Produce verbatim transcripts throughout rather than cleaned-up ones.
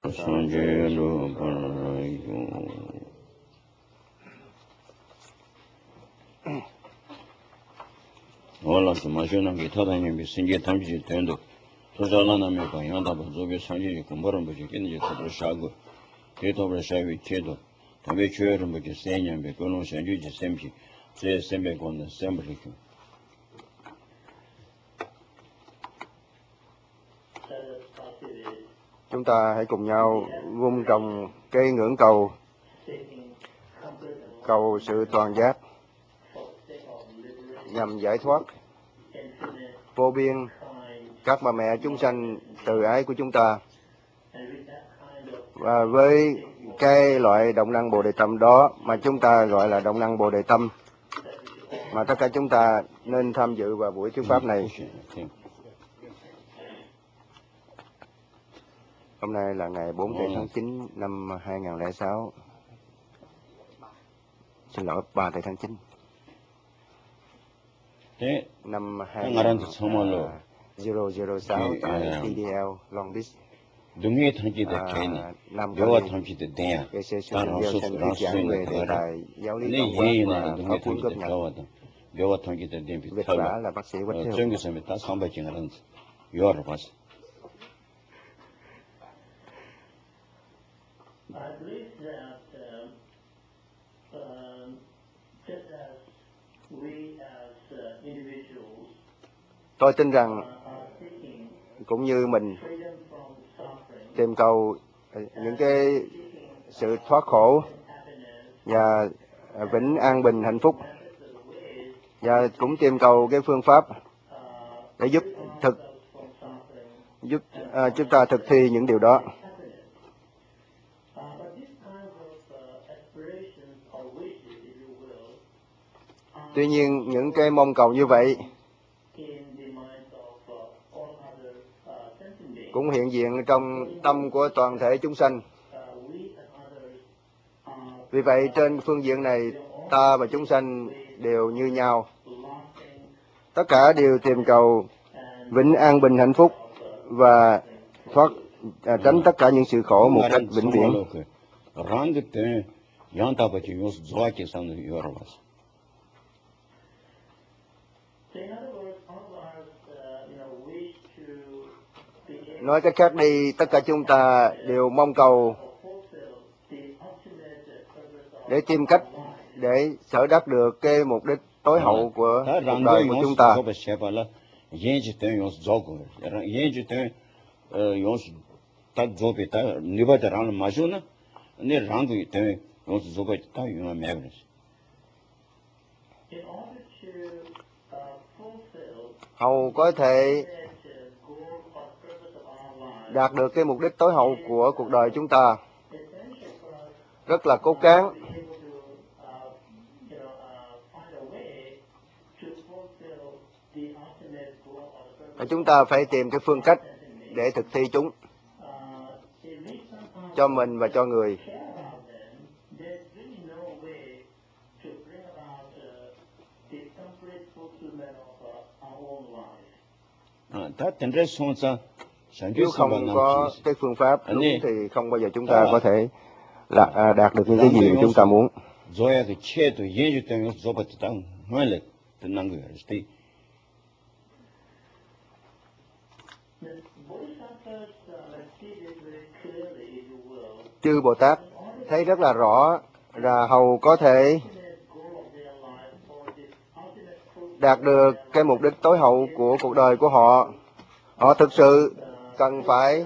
Sanjelo Parayu. Ola Sumashona Gitana be Sinja Tamji Tendo. Tozalana Meka Yanda Bazobe Sanji Kumbaran Bujikin Shago. Teto Rashavi Chedo. Tabe Churum Bujisenia Bekono Sanji Sempi. Say Sembe on the Assembly. Chúng ta hãy cùng nhau vun trồng cây ngưỡng cầu, cầu sự toàn giác nhằm giải thoát vô biên các bà mẹ chúng sanh từ ái của chúng ta. Và với cái loại động năng Bồ Đề Tâm đó mà chúng ta gọi là động năng Bồ Đề Tâm, mà tất cả chúng ta nên tham dự vào buổi thuyết pháp này. Hôm nay là ngày bốn tây tháng chín năm hai nghìn lẻ sáu. Xin lỗi, ba tây tháng chín. Năm hai nghìn không trăm sáu tại tê đê lờ Long Beach. Dungi Thanki the China, Yoga Thanki the Dea, Rasus Rasu về đề tài giáo lý tổng quát và pháp cuốn góp nhặt. Yoga Thanki the Dea, Việt vả là bác sĩ Quách Thế Hùng. Jungu Samita Samba Chingarans, Yorvas. I believe that um, um, just as we as uh, individuals Tôi tin rằng are seeking cũng như mình freedom from suffering, tìm cầu những cái sự thoát khổ và vĩnh an bình hạnh phúc, và cũng tìm cầu cái phương pháp để giúp thực giúp uh, chúng ta thực thi những điều đó. Tuy nhiên những cái mong cầu như vậy cũng hiện diện trong tâm của toàn thể chúng sanh. Vì vậy trên phương diện này ta và chúng sanh đều như nhau. Tất cả đều tìm cầu vĩnh an bình hạnh phúc và thoát à, tránh tất cả những sự khổ một cách vĩnh viễn. Nói cách khác đi, tất cả chúng ta đều mong cầu để tìm cách để sở đắc được cái mục đích tối hậu của cuộc đời của chúng ta. Hầu có thể đạt được cái mục đích tối hậu của cuộc đời chúng ta, rất là cốt cán. Và chúng ta phải tìm cái phương cách để thực thi chúng cho mình và cho người. Nếu không có cái phương pháp đúng thì không bao giờ chúng ta có thể là đạt được những cái gì chúng ta muốn. Chư Bồ Tát thấy rất là rõ là hầu có thể đạt được cái mục đích tối hậu của cuộc đời của họ. Họ thực sự cần phải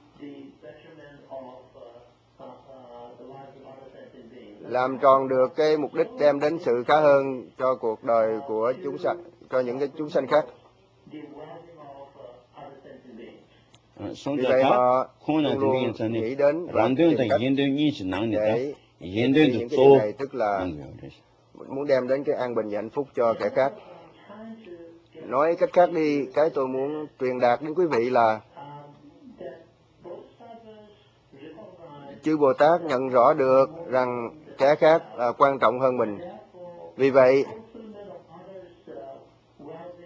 làm tròn được cái mục đích đem đến sự khá hơn cho cuộc đời của chúng sanh, cho những cái chúng sanh khác. Vì vậy họ luôn luôn nghĩ đến và tìm cách để những cái điều này, tức là muốn đem đến cái an bình và hạnh phúc cho kẻ khác. Nói cách khác đi, cái tôi muốn truyền đạt đến quý vị là chư Bồ Tát nhận rõ được rằng kẻ khác là quan trọng hơn mình. Vì vậy,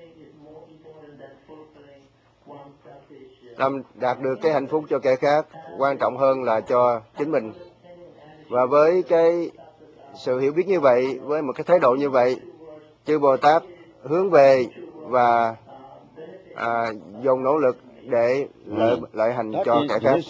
làm đạt được cái hạnh phúc cho kẻ khác quan trọng hơn là cho chính mình. Và với cái sự hiểu biết như vậy, với một cái thái độ như vậy, chư Bồ Tát hướng về và à, dùng nỗ lực để lợi, lợi hành cho kẻ khác.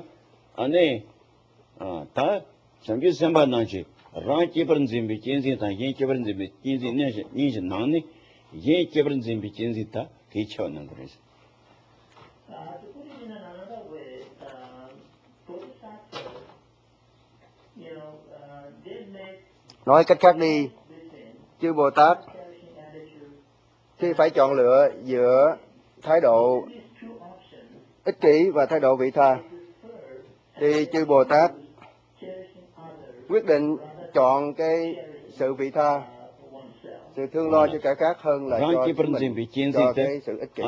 Nói cách khác đi, chư Bồ Tát khi phải chọn lựa giữa thái độ ích kỷ và thái độ vị tha, thì chư Bồ Tát quyết định chọn cái sự vị tha, sự thương lo cho kẻ khác hơn là cho chính mình, cho cái sự ích kỷ.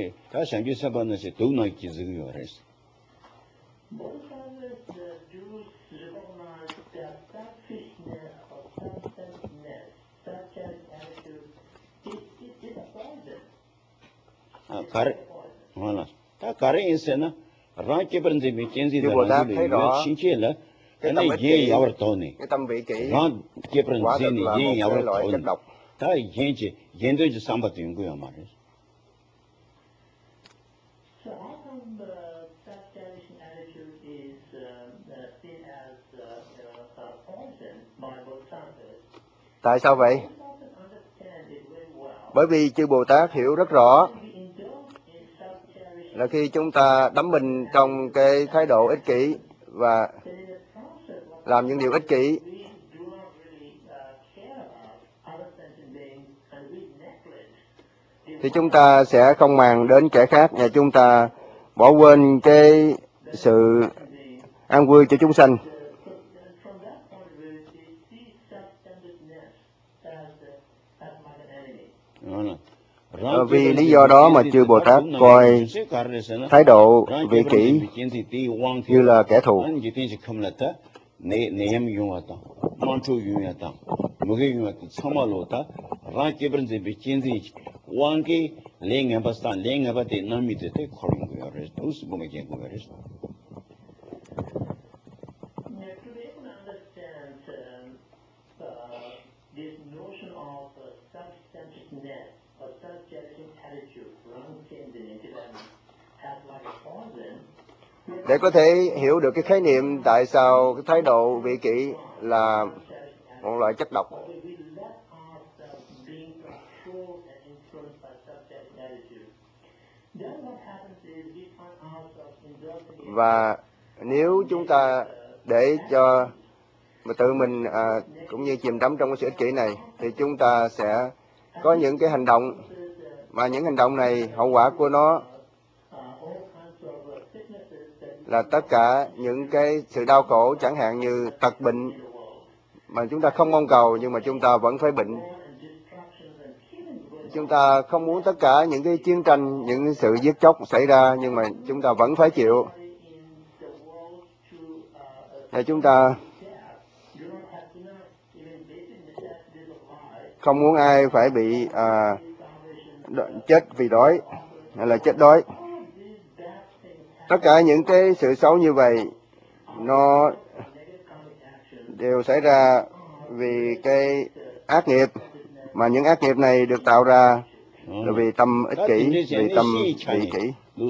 Chư Bồ Tát thấy rõ cái tâm ích kỷ, cái tâm vị kỷ quả thực là một cái loại chất độc. Tại sao vậy? Bởi vì chư Bồ Tát hiểu rất rõ là khi chúng ta đắm mình trong cái thái độ ích kỷ và làm những điều ích kỷ, thì chúng ta sẽ không màng đến kẻ khác và chúng ta bỏ quên cái sự an vui cho chúng sanh. Ờ, vì lý do đó mà chư Bồ Tát coi thái độ vị kỷ như là kẻ thù. Để có thể hiểu được cái khái niệm tại sao cái thái độ vị kỷ là một loại chất độc. Và nếu chúng ta để cho mà tự mình à, cũng như chìm đắm trong cái sự ích kỷ này, thì chúng ta sẽ có những cái hành động mà những hành động này hậu quả của nó là tất cả những cái sự đau khổ, chẳng hạn như tật bệnh mà chúng ta không mong cầu nhưng mà chúng ta vẫn phải bệnh. Chúng ta không muốn tất cả những cái chiến tranh, những sự giết chóc xảy ra nhưng mà chúng ta vẫn phải chịu. Và chúng ta không muốn ai phải bị à, chết vì đói hay là chết đói. Tất cả những cái sự xấu như vậy nó đều xảy ra vì cái ác nghiệp, mà những ác nghiệp này được tạo ra là vì tâm ích kỷ, vì tâm vị kỷ.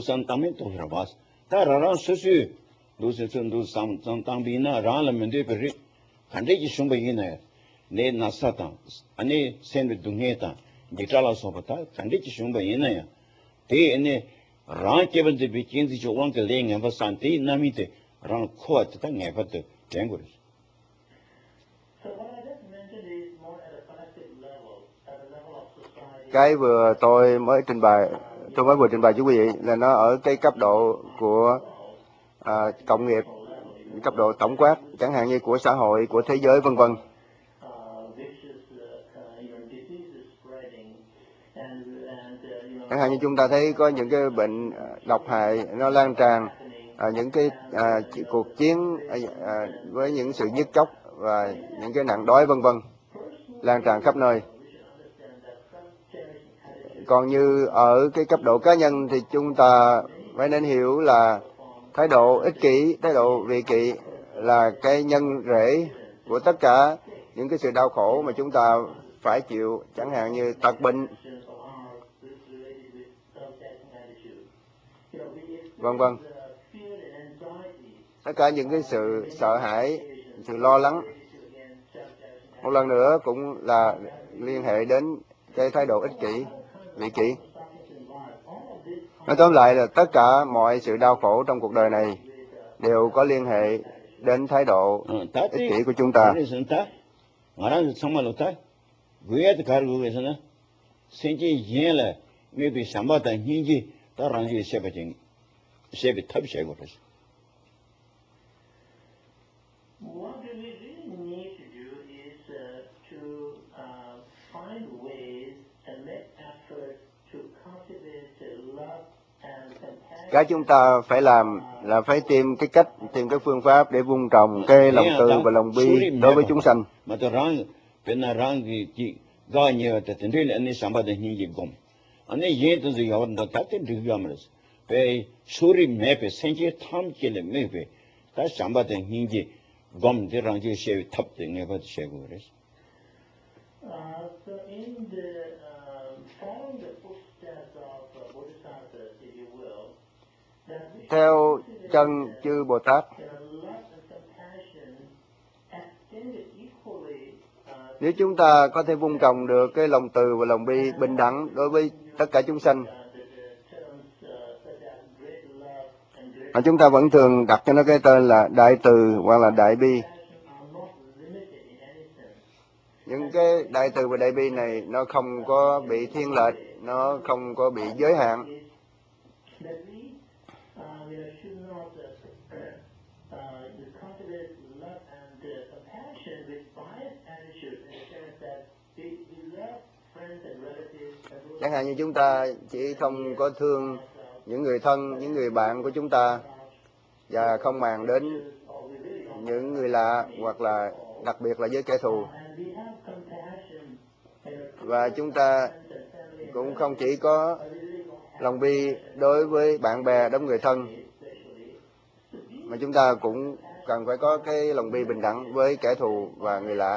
Cái vừa tôi mới trình bày, tôi mới vừa trình bày với quý vị là nó ở cái cấp độ của à, cộng nghiệp, cấp độ tổng quát, chẳng hạn như của xã hội, của thế giới, vân vân. Chẳng hạn như chúng ta thấy có những cái bệnh độc hại nó lan tràn, à, những cái à, cuộc chiến à, với những sự giết chóc và những cái nạn đói vân vân lan tràn khắp nơi. Còn như ở cái cấp độ cá nhân thì chúng ta phải nên hiểu là Thái độ ích kỷ, thái độ vị kỷ là cái nhân rễ của tất cả những cái sự đau khổ mà chúng ta phải chịu, chẳng hạn như tật bệnh, vân vân. Tất cả những cái sự sợ hãi, sự lo lắng, một lần nữa cũng là liên hệ đến cái thái độ ích kỷ, vị kỷ. Nói tóm lại là tất cả mọi sự đau khổ trong cuộc đời này đều có liên hệ đến thái độ ích kỷ của chúng ta. What we really need to do is uh, to uh, find ways and make effort to cultivate the love and compassion. Cái chúng ta phải làm là phải tìm cái cách, tìm cái phương pháp để vun trồng cái lòng từ và lòng bi đối với chúng sanh. gom de rang je she thap de ne ba she go res Uh, so in the um, following the footsteps of uh, Bodhisattvas, if you will, that we Theo chân chư Bồ Tát, you know, love and compassion extended equally. Uh, nếu chúng ta có thể vun trồng được cái lòng từ và lòng bi bình đẳng đối với tất cả chúng sanh, mà chúng ta vẫn thường đặt cho nó cái tên là đại từ hoặc là đại bi. Những cái đại từ và đại bi này nó không có bị thiên lệch, nó không có bị giới hạn. Chẳng hạn như chúng ta chỉ không có thương những người thân, những người bạn của chúng ta và không màng đến những người lạ hoặc là đặc biệt là với kẻ thù. Và chúng ta cũng không chỉ có lòng bi đối với bạn bè, đối với người thân, mà chúng ta cũng cần phải có cái lòng bi bình đẳng với kẻ thù và người lạ.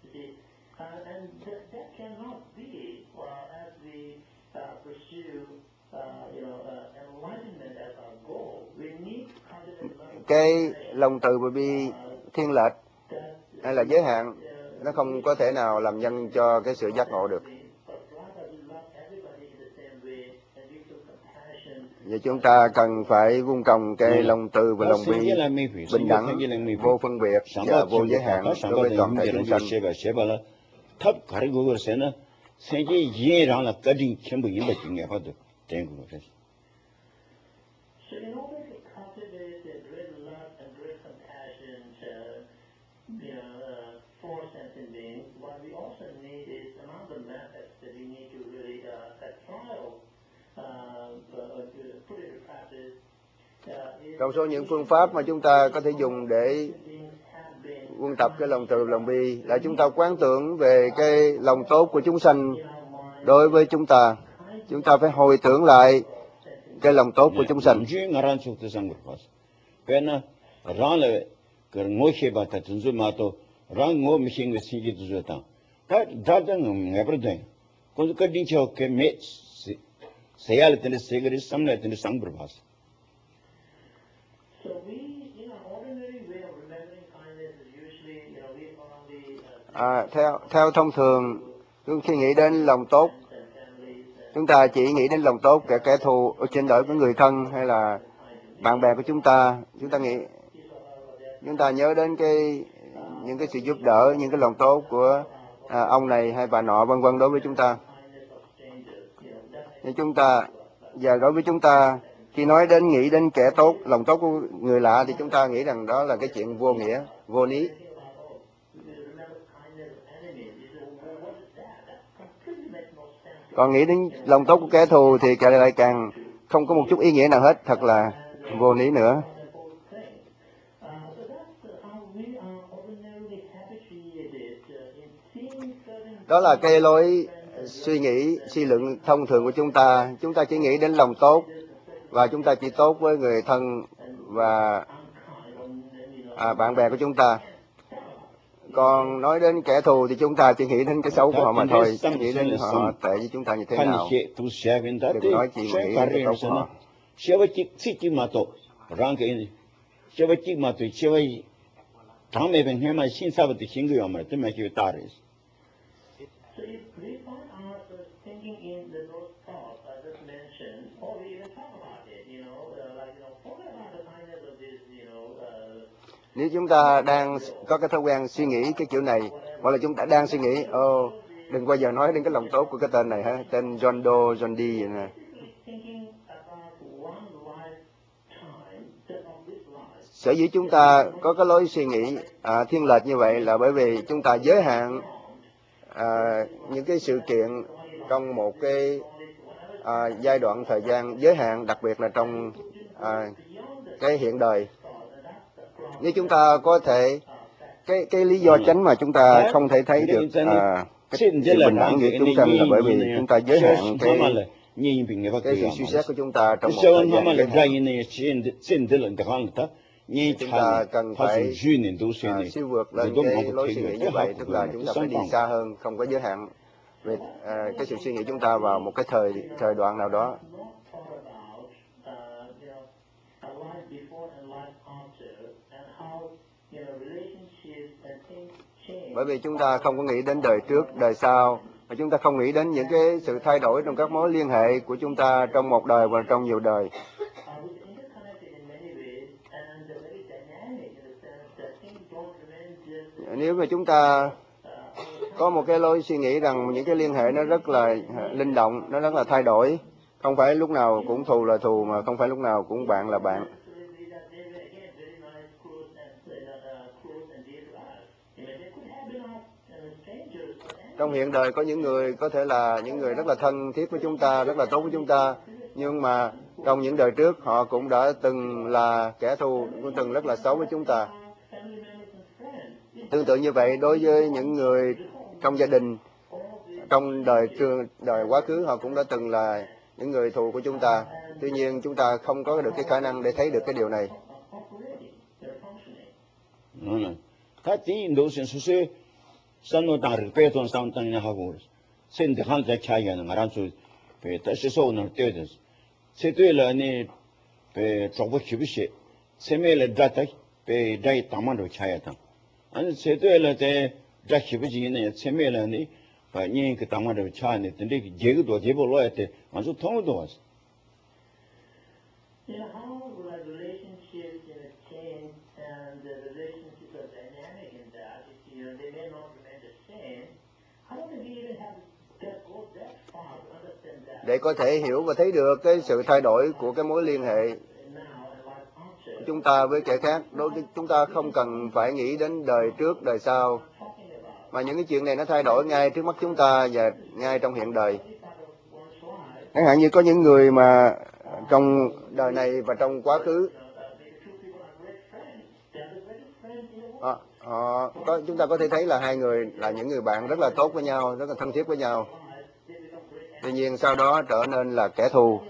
Cái lòng từ và bi thiên lệch hay là giới hạn nó không có thể nào làm nhân cho cái sự giác ngộ được. Vậy chúng ta cần phải vun trồng cái lòng từ và lòng bi bình đẳng, vô phân biệt và vô giới hạn đối với toàn thể chúng sanh. So in order to cultivate a great love and great compassion to, you know, uh, for sentient beings, what we also need is among the methods that we need to really uh, uh, trial, uh, uh, put into practice. Uh, Trong số những phương pháp mà chúng ta có thể dùng để quân tập cái lòng từ lòng bi là chúng ta quán tưởng về cái lòng tốt của chúng sanh đối với chúng ta. Chúng ta phải hồi tưởng lại cái lòng tốt của chúng sanh. À, theo theo thông thường, khi nghĩ đến lòng tốt, chúng ta chỉ nghĩ đến lòng tốt kẻ kẻ thù ở trên đời với người thân hay là bạn bè của chúng ta. Chúng ta nghĩ, chúng ta nhớ đến cái những cái sự giúp đỡ, những cái lòng tốt của à, ông này hay bà nọ vân vân đối với chúng ta. Nhưng chúng ta và đối với chúng ta, khi nói đến nghĩ đến kẻ tốt, lòng tốt của người lạ thì chúng ta nghĩ rằng đó là cái chuyện vô nghĩa, vô lý. Còn nghĩ đến lòng tốt của kẻ thù thì càng lại càng không có một chút ý nghĩa nào hết, thật là vô lý nữa. Đó là cái lối suy nghĩ, suy luận thông thường của chúng ta. Chúng ta chỉ nghĩ đến lòng tốt và chúng ta chỉ tốt với người thân và à, bạn bè của chúng ta. Còn nói đến kẻ thù thì chúng ta chỉ nghĩ đến cái xấu của họ mà thôi, nghĩ đến họ, họ tệ với chúng ta như thế nào. Đừng nói chi mà nghĩ đến cái xấu của họ. So if we find ourselves thinking in the those thoughts I just mentioned, or we even talk about it, you know, uh, like, you know, forget about the kindness of this, you know, uh, nếu chúng ta đang có cái thói quen suy nghĩ cái kiểu này, hoặc là chúng ta đang suy nghĩ, ô, oh, đừng bao giờ nói đến cái lòng tốt của cái tên này ha, tên John Doe, John Dee vậy nè. Sở dĩ chúng ta có cái lối suy nghĩ à, thiên lệch như vậy là bởi vì chúng ta giới hạn à, những cái sự kiện trong một cái à, giai đoạn thời gian giới hạn, đặc biệt là trong à, cái hiện đời. Nếu chúng ta có thể cái cái lý do chính mà chúng ta không thể thấy được à, cái sự bình đẳng giữa chúng sanh là bởi vì chúng ta giới hạn cái cái sự suy xét của chúng ta trong một thời gian giới hạn. Chúng ta cần phải à, siêu vượt lên cái lối suy nghĩ như vậy, tức là chúng ta phải đi xa hơn, không có giới hạn về à, cái sự suy nghĩ chúng ta vào một cái thời thời đoạn nào đó. Bởi vì chúng ta không có nghĩ đến đời trước, đời sau, và chúng ta không nghĩ đến những cái sự thay đổi trong các mối liên hệ của chúng ta trong một đời và trong nhiều đời. Nếu mà chúng ta có một cái lối suy nghĩ rằng những cái liên hệ nó rất là linh động, nó rất là thay đổi, không phải lúc nào cũng thù là thù, mà không phải lúc nào cũng bạn là bạn. Trong hiện đời có những người có thể là những người rất là thân thiết với chúng ta, rất là tốt với chúng ta, nhưng mà trong những đời trước họ cũng đã từng là kẻ thù, cũng từng rất là xấu với chúng ta. Tương tự như vậy, đối với những người trong gia đình, trong đời đời quá khứ họ cũng đã từng là những người thù của chúng ta. Tuy nhiên chúng ta không có được cái khả năng để thấy được cái điều này. 산노 당을 배ton 상당히 하고 센데 한자 차이가는 알아서 배 다시 소는 때듯 세대라니 배 조부 기부시 세메를 다다 배 다이 담만도 차야다 아니 세대라데 자 기부지네 세메라니 바니 그 담만도 차네 근데 제거도 제보로야 때 아주 통도 왔어. Để có thể hiểu và thấy được cái sự thay đổi của cái mối liên hệ của chúng ta với kẻ khác, đối với chúng ta không cần phải nghĩ đến đời trước, đời sau, mà những cái chuyện này nó thay đổi ngay trước mắt chúng ta và ngay trong hiện đời. Chẳng hạn như có những người mà trong đời này và trong quá khứ à, họ có, chúng ta có thể thấy là hai người là những người bạn rất là tốt với nhau, rất là thân thiết với nhau. Tuy nhiên sau đó trở nên là kẻ thù,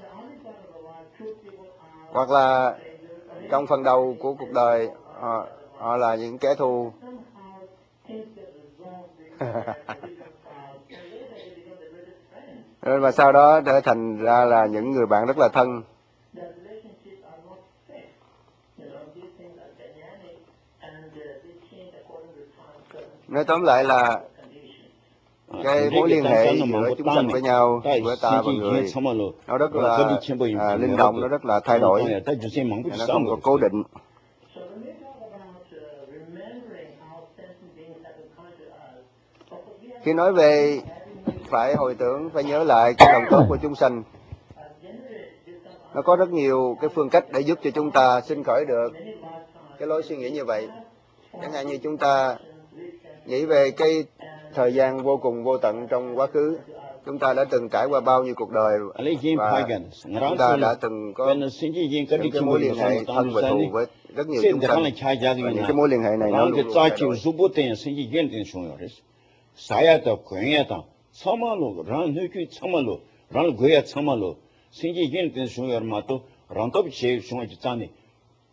hoặc là trong phần đầu của cuộc đời họ, họ là những kẻ thù. Và sau đó trở thành ra là những người bạn rất là thân. Nói tóm lại là cái mối liên hệ giữa chúng sanh với nhau, với ta và người, nó rất là à, linh động, nó rất là thay đổi, nó không có cố định. Khi nói về phải hồi tưởng, phải nhớ lại cái lòng tốt của chúng sanh, nó có rất nhiều cái phương cách để giúp cho chúng ta sinh khởi được cái lối suy nghĩ như vậy. Chẳng hạn như chúng ta nghĩ về cái thời gian vô cùng vô tận trong quá khứ, chúng ta đã từng trải qua bao nhiêu cuộc đời và chúng ta đã từng có những cái mối liên hệ thân và thù với rất nhiều chúng sanh, và những cái mối liên hệ này nó luôn luôn thay đổi.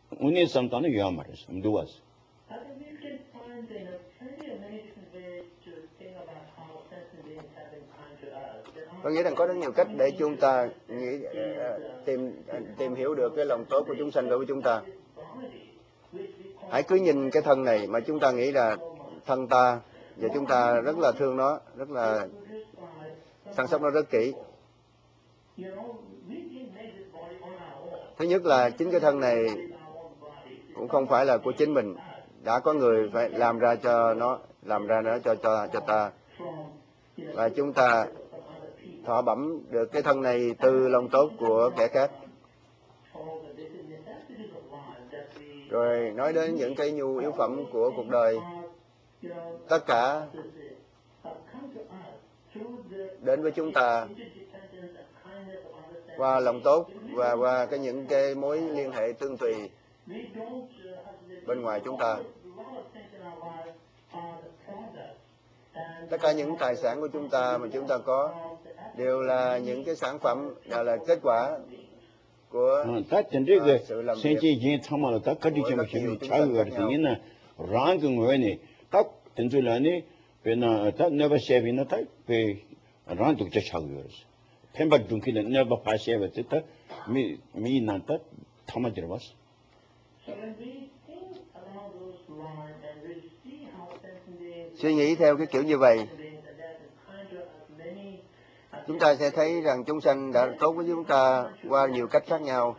운이 삼단은 요 말이지. 누워서. I think we can find, you know, plenty of many different ways to think about how sentient beings have been kind to us. Tôi nghĩ rằng có rất nhiều cách để chúng ta nghĩ, uh, tìm uh, tìm hiểu được cái lòng tốt của chúng sanh đối với chúng ta. Hãy cứ nhìn cái thân này mà chúng ta nghĩ là thân ta, và chúng ta rất là thương nó, rất là săn sóc nó rất kỹ. Thứ nhất là chính cái thân này cũng không phải là của chính mình, đã có người phải làm ra cho nó, làm ra nó cho cho cho ta, và chúng ta thọ bẩm được cái thân này từ lòng tốt của kẻ khác. Rồi nói đến những cái nhu yếu phẩm của cuộc đời, tất cả đến với chúng ta qua lòng tốt và qua cái những cái mối liên hệ tương tùy bên ngoài chúng ta. Tất cả những tài sản của chúng ta mà chúng ta có đều là những cái sản phẩm, đều là kết quả của uh, sự làm việc của rất nhiều chúng sanh khác nhau. Suy nghĩ theo cái kiểu như vậy, chúng ta sẽ thấy rằng chúng sanh đã tốt với chúng ta qua nhiều cách khác nhau.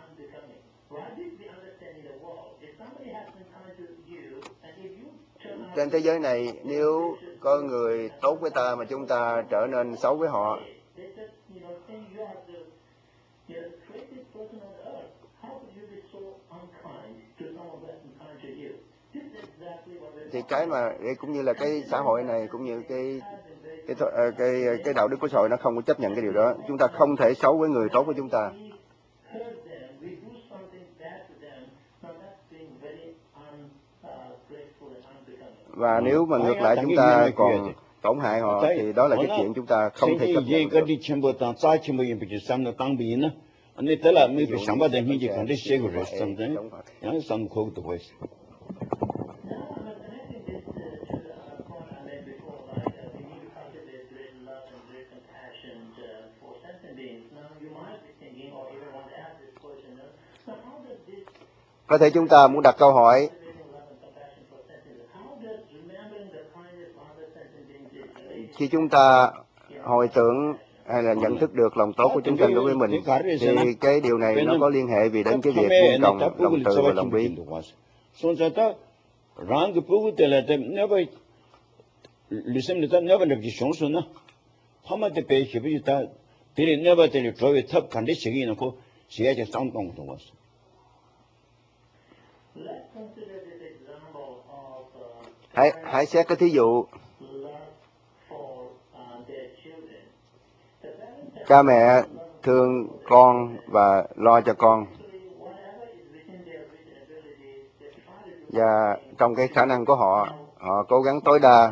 Trên thế giới này, nếu có người tốt với ta mà chúng ta trở nên xấu với họ, thì cái mà cũng như là cái xã hội này, cũng như cái cái cái cái đạo đức của xã hội nó không có chấp nhận cái điều đó. Chúng ta không thể xấu với người tốt với chúng ta. Và nếu mà ngược lại chúng ta còn tổn hại họ thì đó là cái chuyện chúng ta không thể chấp nhận được. Có thể chúng ta muốn đặt câu hỏi, khi chúng ta hồi tưởng hay là nhận thức được lòng tốt của chúng sanh đối với mình, thì cái điều này nó có liên hệ gì đến cái việc buông còng, lòng từ và lòng bi? Hãy, hãy xét cái thí dụ cha mẹ thương con và lo cho con, và trong cái khả năng của họ, họ cố gắng tối đa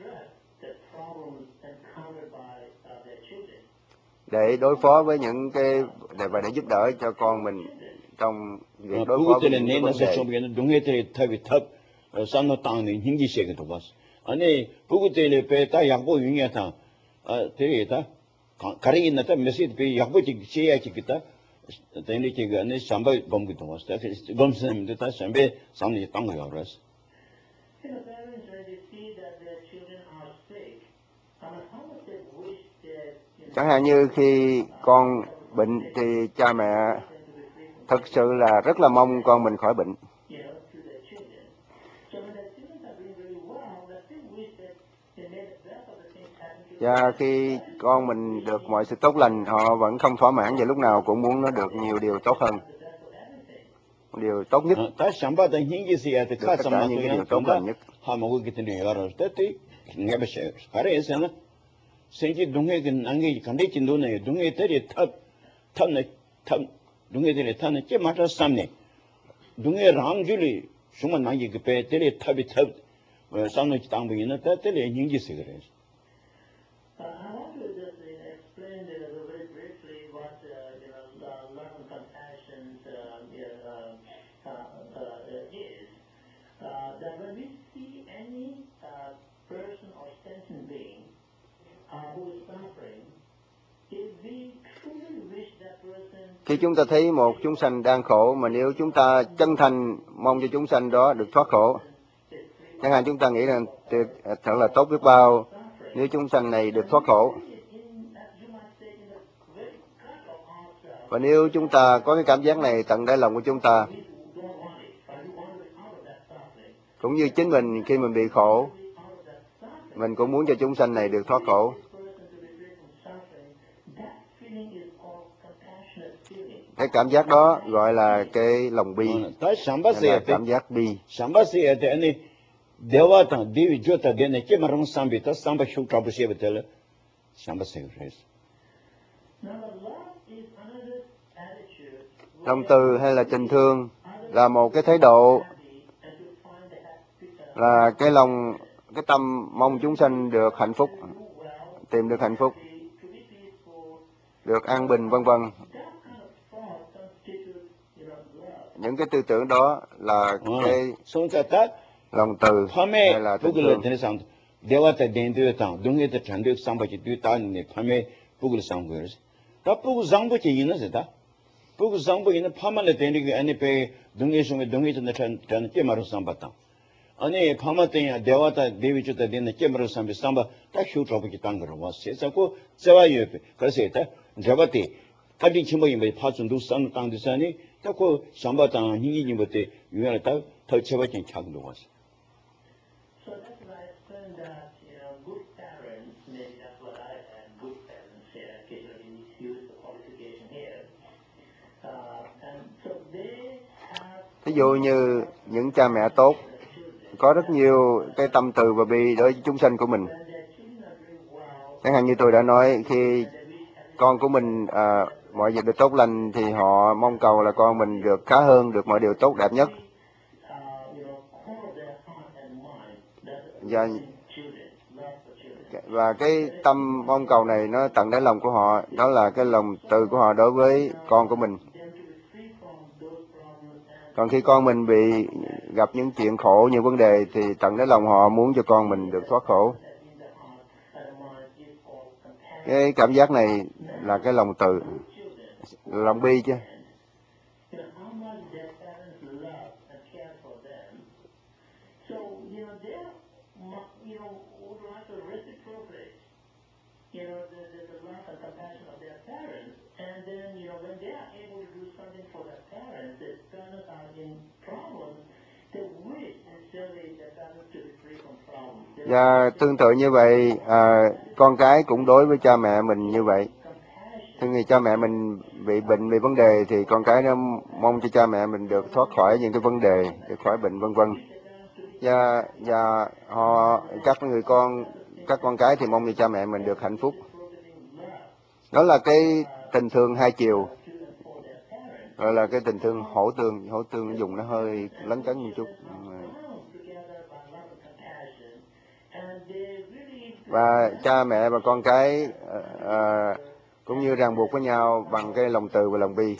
để đối phó với những cái để và để giúp đỡ cho con mình trong việc đối phó với những cái vấn đề. 산노 땅에 힘기시게 도봤어. 아니 부구텔에 배다 약보 유냐타 아 되게다 가리 있나다 메시지 배 약보지 시야지 기타 되는 게 아니 삼바 범기 도봤어. 범스는데 다 삼배 삼리 땅 거야 그랬어. Chẳng hạn như khi con bệnh thì cha mẹ thực sự là rất là mong con mình khỏi bệnh. Và khi con mình được mọi sự tốt lành, họ vẫn không thỏa mãn và lúc nào cũng muốn nó được nhiều điều tốt hơn, điều tốt nhất, được tất cả những cái điều tốt lành nhất. 생기 동해근 안기 간대진 돈에 동해들이 탑 탑네 탑 동해들이 타는 게 맞아 삼네 동해 랑줄이 정말 나기 그 배들이 탑이 탑 삼는 땅 보이는 때들이 인기세 그래. Khi chúng ta thấy một chúng sanh đang khổ, mà nếu chúng ta chân thành mong cho chúng sanh đó được thoát khổ, chẳng hạn chúng ta nghĩ rằng thật là tốt biết bao nếu chúng sanh này được thoát khổ. Và nếu chúng ta có cái cảm giác này tận đáy lòng của chúng ta, cũng như chính mình khi mình bị khổ, mình cũng muốn cho chúng sanh này được thoát khổ. Cái cảm giác đó gọi là cái lòng bi, là cảm giác bi. Lòng từ hay là tình thương là một cái thái độ, là cái lòng, cái tâm mong chúng sanh được hạnh phúc, tìm được hạnh phúc, được an bình, vân vân. Những cái tư tưởng đó là cái lòng từ hay là tình thương. 아니 파마땡야 대화다 대비주다 되는 깨물어 삼비 삼바 딱 휴트로부기 당거로 왔어. 자고 제와요. 그래서 이때 저것이 가디 침모이 뭐 파준도 산 당디산이 딱고 삼바당 희기니 뭐때 유연을 딱더 제와진 작도 왔어. So that's why I find that, you know, good parents, maybe that's what I am, good parents here, occasionally use the qualification here. Uh, and so they have... Ví dụ như những cha mẹ tốt, có rất nhiều cái tâm từ và bi đối với chúng sanh của mình. Chẳng hạn như tôi đã nói, khi con của mình à, mọi việc được tốt lành thì họ mong cầu là con mình được khá hơn, được mọi điều tốt đẹp nhất. Và, và cái tâm mong cầu này nó tận đáy lòng của họ, đó là cái lòng từ của họ đối với con của mình. Còn khi con mình bị gặp những chuyện khổ, những vấn đề thì tận đáy lòng họ muốn cho con mình được thoát khổ. Cái cảm giác này là cái lòng từ, lòng bi chứ. Và tương tự như vậy, à, con cái cũng đối với cha mẹ mình như vậy. Khi người cha mẹ mình bị bệnh, bị vấn đề thì con cái nó mong cho cha mẹ mình được thoát khỏi những cái vấn đề, được khỏi bệnh, vân vân. Và và họ, các người con, các con cái thì mong cho cha mẹ mình được hạnh phúc. Đó là cái tình thương hai chiều, gọi là cái tình thương hỗ tương. Hỗ tương dùng nó hơi lấn cấn một chút. Và cha mẹ và con cái à, cũng như ràng buộc với nhau bằng cái lòng từ và lòng bi.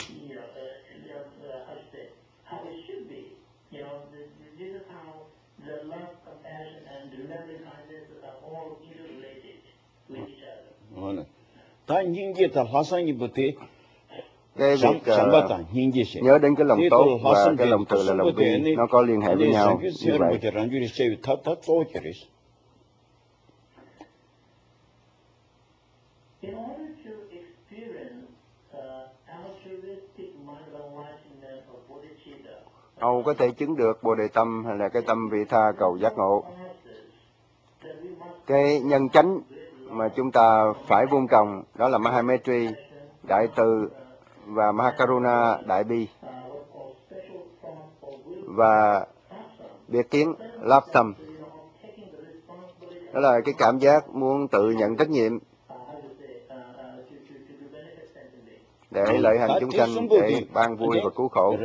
Cái việc uh, nhớ đến cái lòng tốt và cái lòng từ là lòng bi, nó có liên hệ với nhau như vậy. Âu có thể chứng được Bồ Đề Tâm hay là cái tâm vị tha cầu giác ngộ. Cái nhân chánh mà chúng ta phải vun trồng đó là Mahametri, đại từ, và Mahakaruna, đại bi, và biệt kiến, Lapsam. Đó là cái cảm giác muốn tự nhận trách nhiệm để lợi hành chúng sanh, để ban vui và cứu khổ.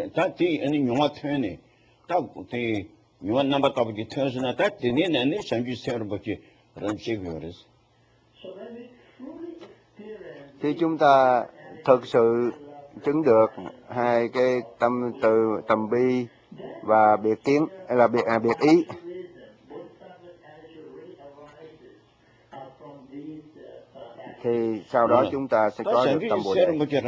Khi chúng ta thực sự chứng được hai cái tâm từ, tầm bi và biệt kiến, hay là biệt, à, biệt ý, thì sau đó chúng ta sẽ có được tâm Bồ Đề.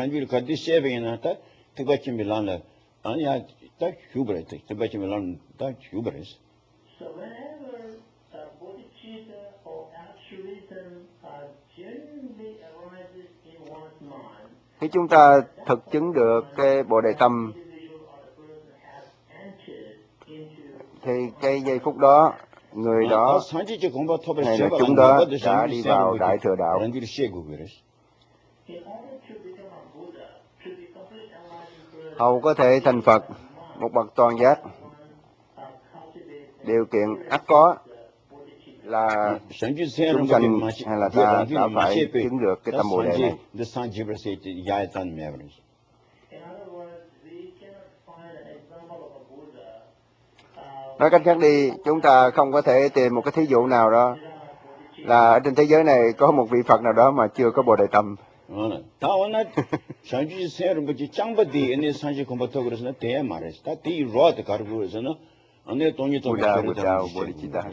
So whenever uh, bodhicitta or altruism uh, genuinely arises in one's mind, khi chúng ta thực chứng được cái Bồ Đề tâm, thì cái giây phút đó, người đó hay là chúng đó đã đi vào Đại Thừa Đạo. Hầu có thể thành Phật, một bậc toàn giác, điều kiện ắt có là chúng sanh hay là ta đã phải chứng được cái tâm Bồ Đề này. Nói cách khác đi, chúng ta không có thể tìm một cái thí dụ nào đó là ở trên thế giới này có một vị Phật nào đó mà chưa có Bồ Đề tâm. Buddha, Buddha, Bodhicitta.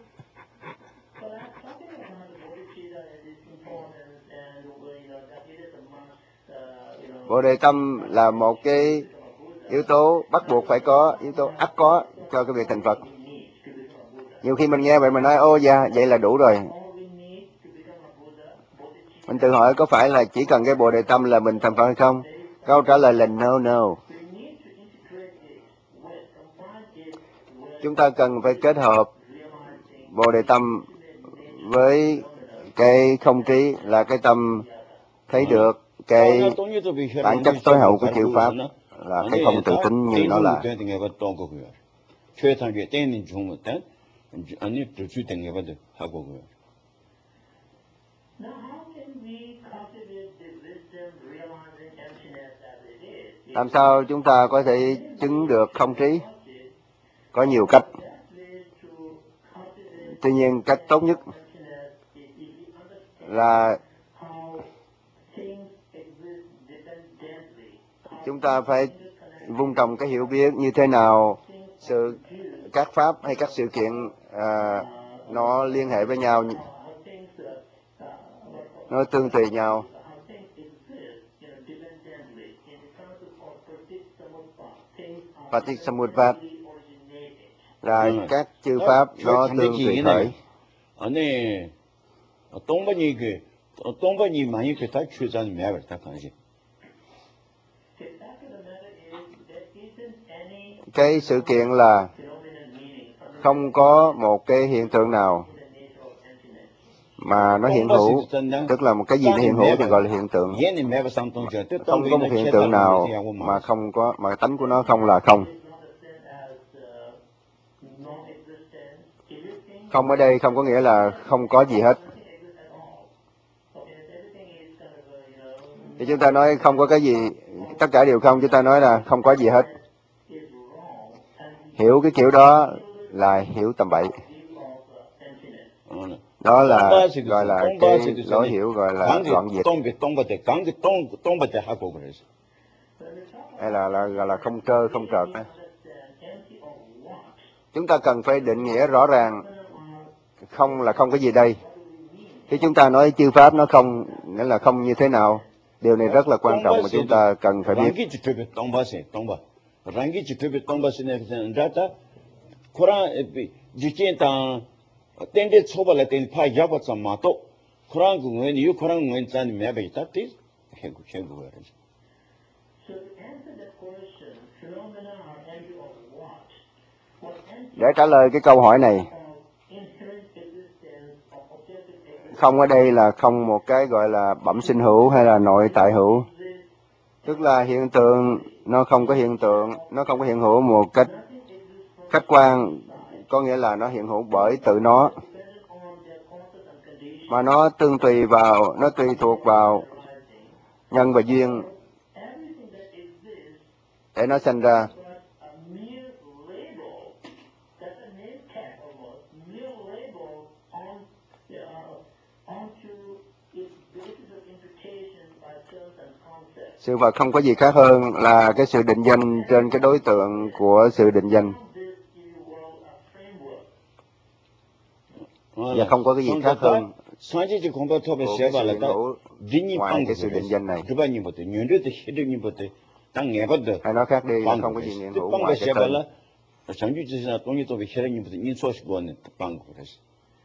Bồ Đề tâm là một cái yếu tố bắt buộc phải có, yếu tố ắt có cho cái việc thành Phật. Nhiều khi mình nghe vậy mình nói, ô dạ, vậy là đủ rồi. Mình tự hỏi có phải là chỉ cần cái Bồ Đề tâm là mình thành Phật hay không? Câu trả lời là no, no. Chúng ta cần phải kết hợp Bồ Đề tâm với cái không trí, là cái tâm thấy được cái bản chất tối hậu của chư Pháp, là cái không tự tính như nó là. Làm sao chúng ta có thể chứng được không trí? Có nhiều cách. Tuy nhiên cách tốt nhất là chúng ta phải vun trồng cái hiểu biết như thế nào sự các pháp hay các sự kiện à, nó liên hệ với nhau, nó tương tùy nhau. Paticsamutpad là các chư pháp nó tương tùy khởi. Cái sự kiện là không có một cái hiện tượng nào mà nó hiện hữu, tức là một cái gì nó hiện hữu thì gọi là hiện tượng. Không có một hiện tượng nào mà không có, mà tánh của nó không là không. Không ở đây không có nghĩa là không có gì hết. Thì chúng ta nói không có cái gì, tất cả đều không, chúng ta nói là không có gì hết. Hiểu cái kiểu đó là hiểu tầm bậy. Đó là gọi là cái lối hiểu gọi là loạn diệt. Hay là, là gọi là không trơ, không trợt. Chúng ta cần phải định nghĩa rõ ràng không là không có gì đây. Khi chúng ta nói chư pháp nó không, nghĩa là không như thế nào, điều này rất là quan trọng mà chúng ta cần phải biết. Để trả lời cái câu hỏi này, không ở đây là không một cái gọi là bẩm sinh hữu hay là nội tại hữu. Tức là hiện tượng nó không có hiện tượng, nó không có hiện hữu một cách khách quan, có nghĩa là nó hiện hữu bởi tự nó, mà nó tương tùy vào, nó tùy thuộc vào nhân và duyên để nó sinh ra. Sự vật không có gì khác hơn là cái sự định danh trên cái đối tượng của sự định danh. Và không có cái gì khác hơn 산지지 공부 토베 쉐발라다 진이 ngoài cái sự định danh này. 그바님부터 년도도 히드님부터 땅 내버도 hay nói khác đi là không có gì hiện hữu ngoài cái tên. 장주지나 돈이 또 히드님부터 인소식 보는 방구 그랬어.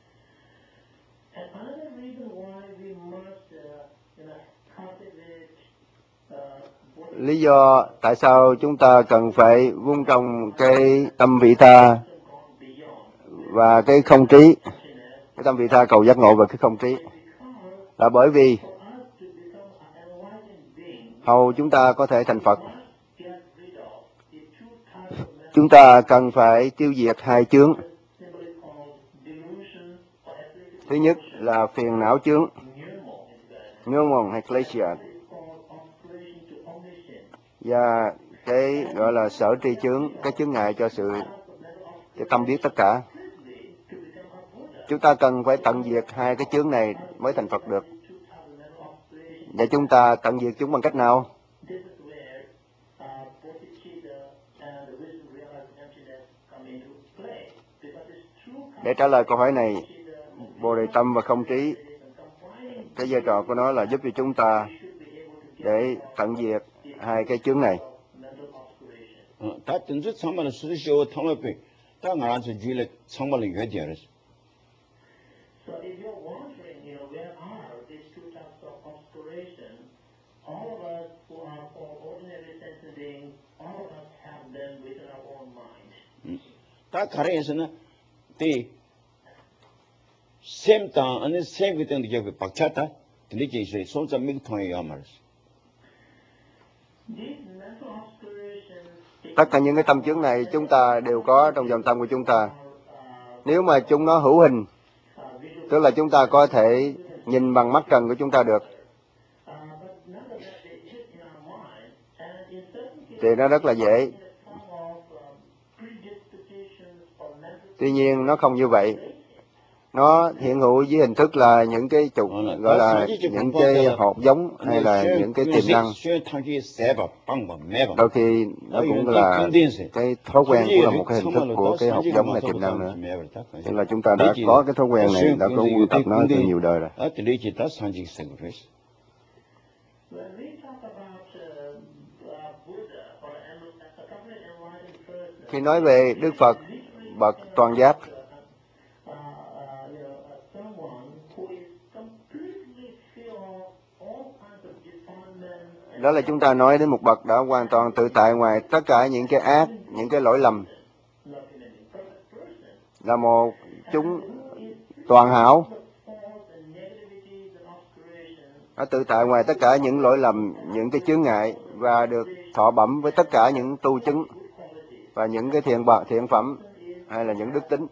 Lý do tại sao chúng ta cần phải vun trồng cái tâm vị tha và cái không trí, cái tâm vị tha cầu giác ngộ và cái không trí, là bởi vì hầu chúng ta có thể thành Phật, chúng ta cần phải tiêu diệt hai chướng. Thứ nhất là phiền não chướng, Nirmon hay Klesha, và cái gọi là sở tri chướng, cái chướng ngại cho sự cái tâm biết tất cả. Chúng ta cần phải tận diệt hai cái chướng này mới thành Phật được. Và chúng ta tận diệt chúng bằng cách nào? Để trả lời câu hỏi này, Bồ Đề tâm và không trí, cái vai trò của nó là giúp cho chúng ta để tận diệt hai cái chướng này. 다 진짜 참말로 수시오 탐업이 다 나한테 주일 참말로 얘기하래. So if you're wondering, you know, where are these two types of obscuration, all of us who are for ordinary sense beings, all of us have them within our own mind. 다 가래에서는 이 샘다 아니 샘이 된 게 박차다. 들리지 있어요. 손자 미통이야 말이지. These mental obscurations. Tất cả những cái tâm chướng này chúng ta đều có trong dòng tâm của chúng ta. Nếu mà chúng nó hữu hình, tức là chúng ta có thể nhìn bằng mắt trần của chúng ta được, thì nó rất là dễ. Tuy nhiên nó không như vậy. Nó hiện hữu dưới hình thức là những cái trục, gọi là những cái hột giống hay là những cái tiềm năng. Đôi khi nó cũng là cái thói quen, cũng là một cái hình thức của cái hột giống là tiềm năng nữa. Tức là chúng ta đã có cái thói quen này, đã có quy tập nó từ nhiều đời rồi. Khi nói về Đức Phật, bậc toàn giác, đó là chúng ta nói đến một bậc đã hoàn toàn tự tại ngoài tất cả những cái ác, những cái lỗi lầm. Là một chúng toàn hảo. Nó tự tại ngoài tất cả những lỗi lầm, những cái chướng ngại và được thọ bẩm với tất cả những tu chứng và những cái thiện bạc, thiện phẩm hay là những đức tính.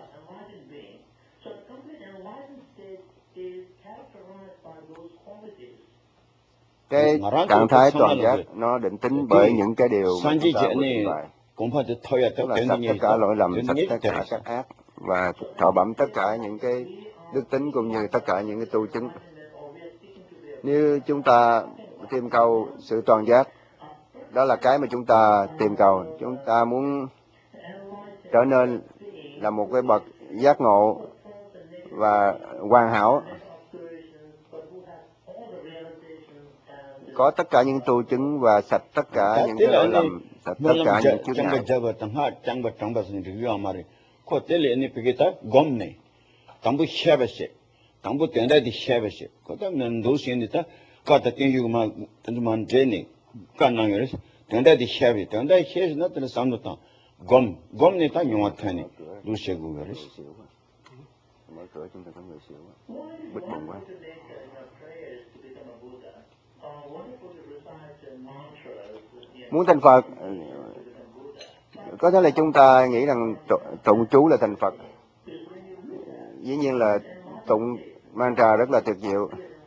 Cái trạng thái toàn giác nó định tính bởi những cái điều mà chúng ta vừa trình bày, tức là sạch tất cả lỗi lầm, sạch tất cả các ác và thọ bẩm tất cả những cái đức tính cũng như tất cả những cái tu chứng. Nếu chúng ta tìm cầu sự toàn giác, đó là cái mà chúng ta tìm cầu. Chúng ta muốn trở nên là một cái bậc giác ngộ và hoàn hảo, có tất cả những tu chứng và sạch tất cả những cái lỗi lầm, sạch tất cả những chướng ngại. gom gom này ta nhung thay này đủ xe gu vậy. Mở cửa chúng ta có người xíu, bứt bùng quá. Muốn thành Phật, có thể là chúng ta nghĩ rằng tụng chú là thành Phật. Dĩ nhiên là tụng mantra rất là tuyệt diệu.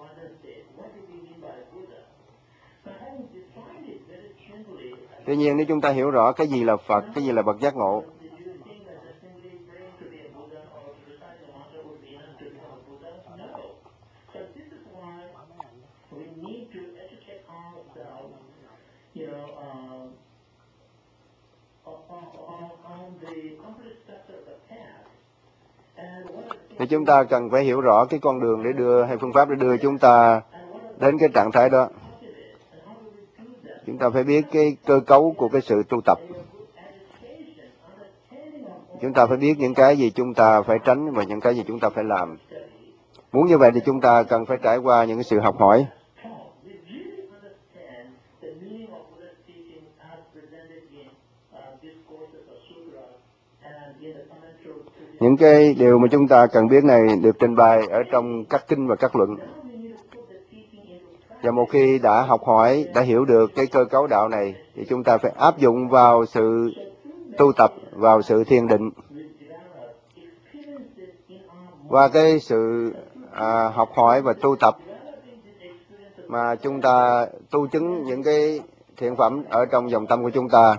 Tuy nhiên nếu chúng ta hiểu rõ cái gì là Phật, cái gì là bậc giác ngộ, Thì chúng ta cần phải hiểu rõ cái con đường để đưa hay phương pháp để đưa chúng ta đến cái trạng thái đó. Chúng ta phải biết cái cơ cấu của cái sự tu tập. Chúng ta phải biết những cái gì chúng ta phải tránh và những cái gì chúng ta phải làm. Muốn như vậy thì chúng ta cần phải trải qua những cái sự học hỏi. Những cái điều mà chúng ta cần biết này được trình bày ở trong các kinh và các luận. Và một khi đã học hỏi, đã hiểu được cái cơ cấu đạo này, thì chúng ta phải áp dụng vào sự tu tập, vào sự thiền định. Qua cái sự à, học hỏi và tu tập mà chúng ta tu chứng những cái thiện phẩm ở trong dòng tâm của chúng ta.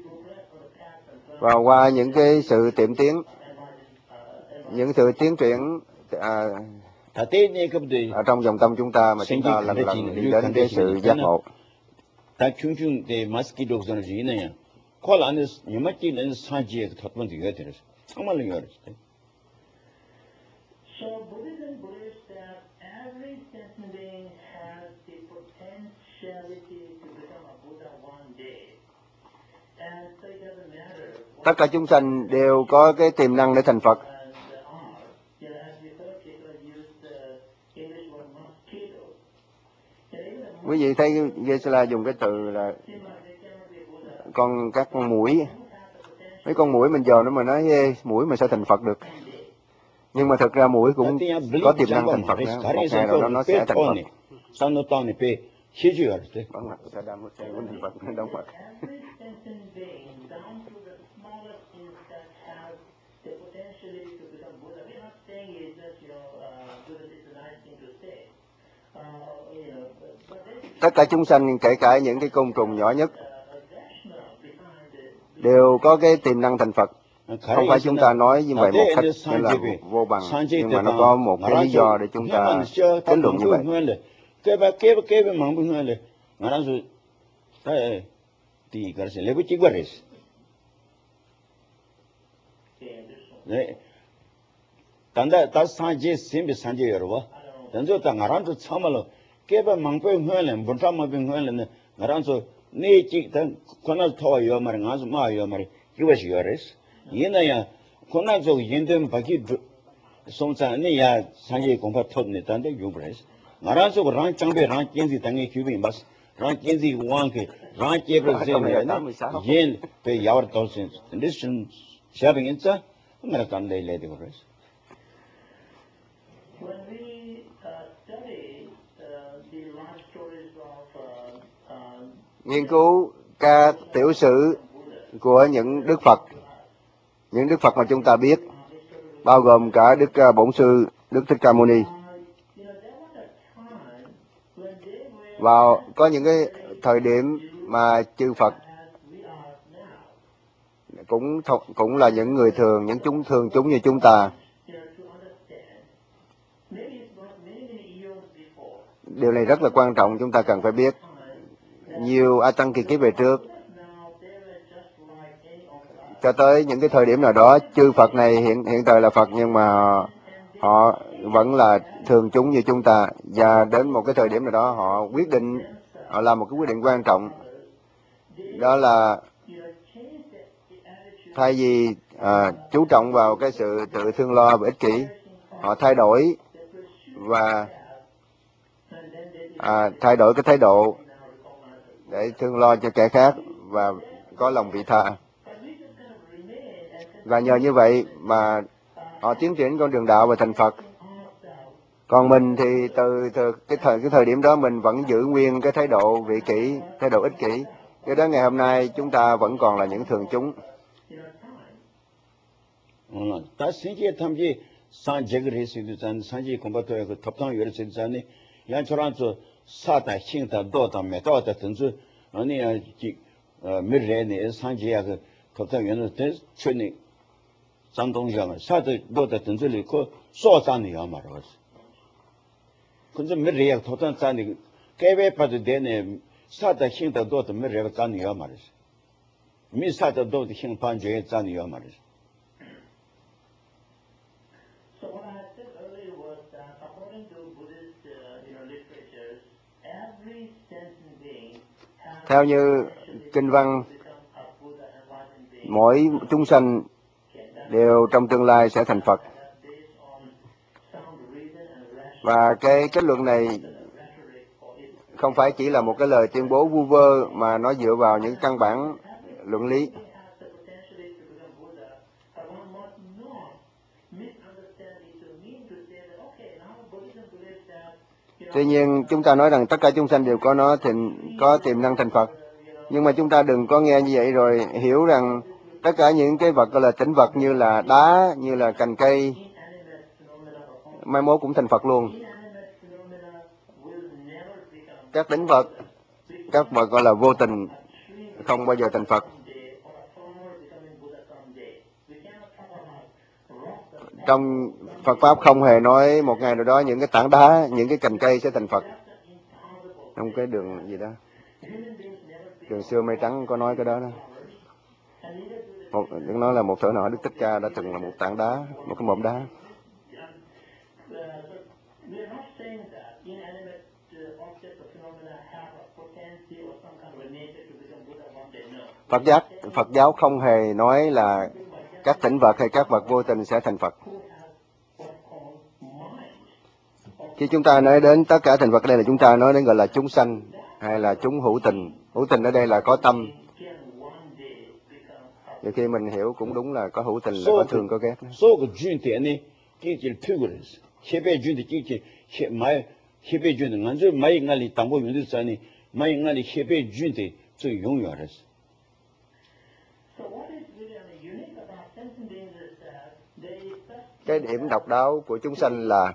Và qua những cái sự tiệm tiến, những sự tiến triển à, ở trong dòng tâm chúng ta mà chúng ta lần lần đi đến cái sự giác ngộ. 다 충충 때 마스키 독선을 지내냐. 콜 안에 니마치는 사지에 덮은 뒤가 되었어. 정말로 이거였어. So Buddhism believes that every sentient being has the potentiality to become a Buddha one day. And so it doesn't matter. Tất cả chúng sanh đều có cái tiềm năng để thành Phật. Quý vị thấy Geshe-la dùng cái từ là con các con muỗi. Mấy con muỗi mình giờ nó mà nói muỗi mà sao thành Phật được. Nhưng mà thực ra muỗi cũng có tiềm năng thành Phật nữa. Một ngày nào đó nó sẽ thành Phật. Vâng, Saddam Hussein cũng thành Phật, đóng Phật. Tất cả chúng sanh, kể cả những cái côn trùng nhỏ nhất, đều có cái tiềm năng thành Phật. Không phải chúng ta nói như vậy một cách nên là vô bằng, nhưng mà nó có một cái lý do để chúng ta kết luận như vậy. 단다 다 산지 심비 산지 여러분. 단조다 나란도 참말로 깨바 망포 흘는 본타 망포 흘는 나란서 네지 단 코나 토요 말 가서 마요 말 이것이 여레스. 얘나야 코나조 인된 바기 송산이야 산지 공파 토네 단데 용브레스. 나란서 랑 장베 랑 겐지 당에 규비 마스 랑 겐지 왕게 랑 깨브르제네 옌베 야워 돌신 리슨 샤빙 인자 When we uh, study uh, the life stories of uh, uh, nghiên cứu các tiểu sử của những Đức Phật, những Đức Phật mà chúng ta biết, bao gồm cả Đức Bổn Sư, Đức Thích Ca Mâu Ni. Vào có những cái thời điểm mà chư Phật cũng cũng là những người thường, những chúng thường chúng như chúng ta. Điều này rất là quan trọng, chúng ta cần phải biết. Nhiều A Tăng kỳ kiếp về trước, cho tới những cái thời điểm nào đó, chư Phật này hiện hiện thời là Phật, nhưng mà họ vẫn là thường chúng như chúng ta. Và đến một cái thời điểm nào đó, họ quyết định, họ làm một cái quyết định quan trọng. Đó là thay vì à, chú trọng vào cái sự tự thương lo và ích kỷ, họ thay đổi và à, thay đổi cái thái độ để thương lo cho kẻ khác và có lòng vị tha. Và nhờ như vậy mà họ tiến triển con đường đạo và thành Phật. Còn mình thì từ, từ cái thời cái thời điểm đó mình vẫn giữ nguyên cái thái độ vị kỷ, thái độ ích kỷ. Do đó ngày hôm nay chúng ta vẫn còn là những thường chúng. 다 신기에 탐지 산제를 했으니까 산지 공부토에 그 탑당 요를 했으니 양처럼서 사다 신다 도다 메도다 등주 아니 어 미래네 산지야 그 탑당 요는 대 최니 장동장 사도 도다 등주리 그 소산이야 말어. 근데 미래야 도단 산이 개배파도 되네 사다 신다 도다 미래가 간이야 말어. 미사다 도다 신판제에 잔이야 말어. So what I Theo như kinh văn, mỗi chúng sanh đều trong tương lai sẽ thành Phật. Và cái kết luận này không phải chỉ là một cái lời tuyên bố vu vơ, mà nó dựa vào những căn bản luận lý. Tuy nhiên, chúng ta nói rằng tất cả chúng sanh đều có nó thì có tiềm năng thành Phật. Nhưng mà chúng ta đừng có nghe như vậy rồi hiểu rằng tất cả những cái vật gọi là tĩnh vật như là đá, như là cành cây, mai mốt cũng thành Phật luôn. Các tĩnh vật, các vật gọi là vô tình, không bao giờ thành Phật. Trong Phật Pháp không hề nói một ngày nào đó những cái tảng đá, những cái cành cây sẽ thành Phật. Trong cái đường gì đó, đường xưa mây trắng có nói cái đó đó. Một, nói là một thở nọ Đức Thích Ca đã từng là một tảng đá, một cái mỏm đá. Phật giáo, Phật giáo không hề nói là các tĩnh vật hay các vật vô tình sẽ thành Phật. Khi chúng ta nói đến tất cả thành Phật ở đây là chúng ta nói đến gọi là chúng sanh hay là chúng hữu tình. Hữu tình ở đây là có tâm. Nhiều khi mình hiểu cũng đúng là có hữu tình là có thương có ghét. Cái điểm độc đáo của chúng sanh là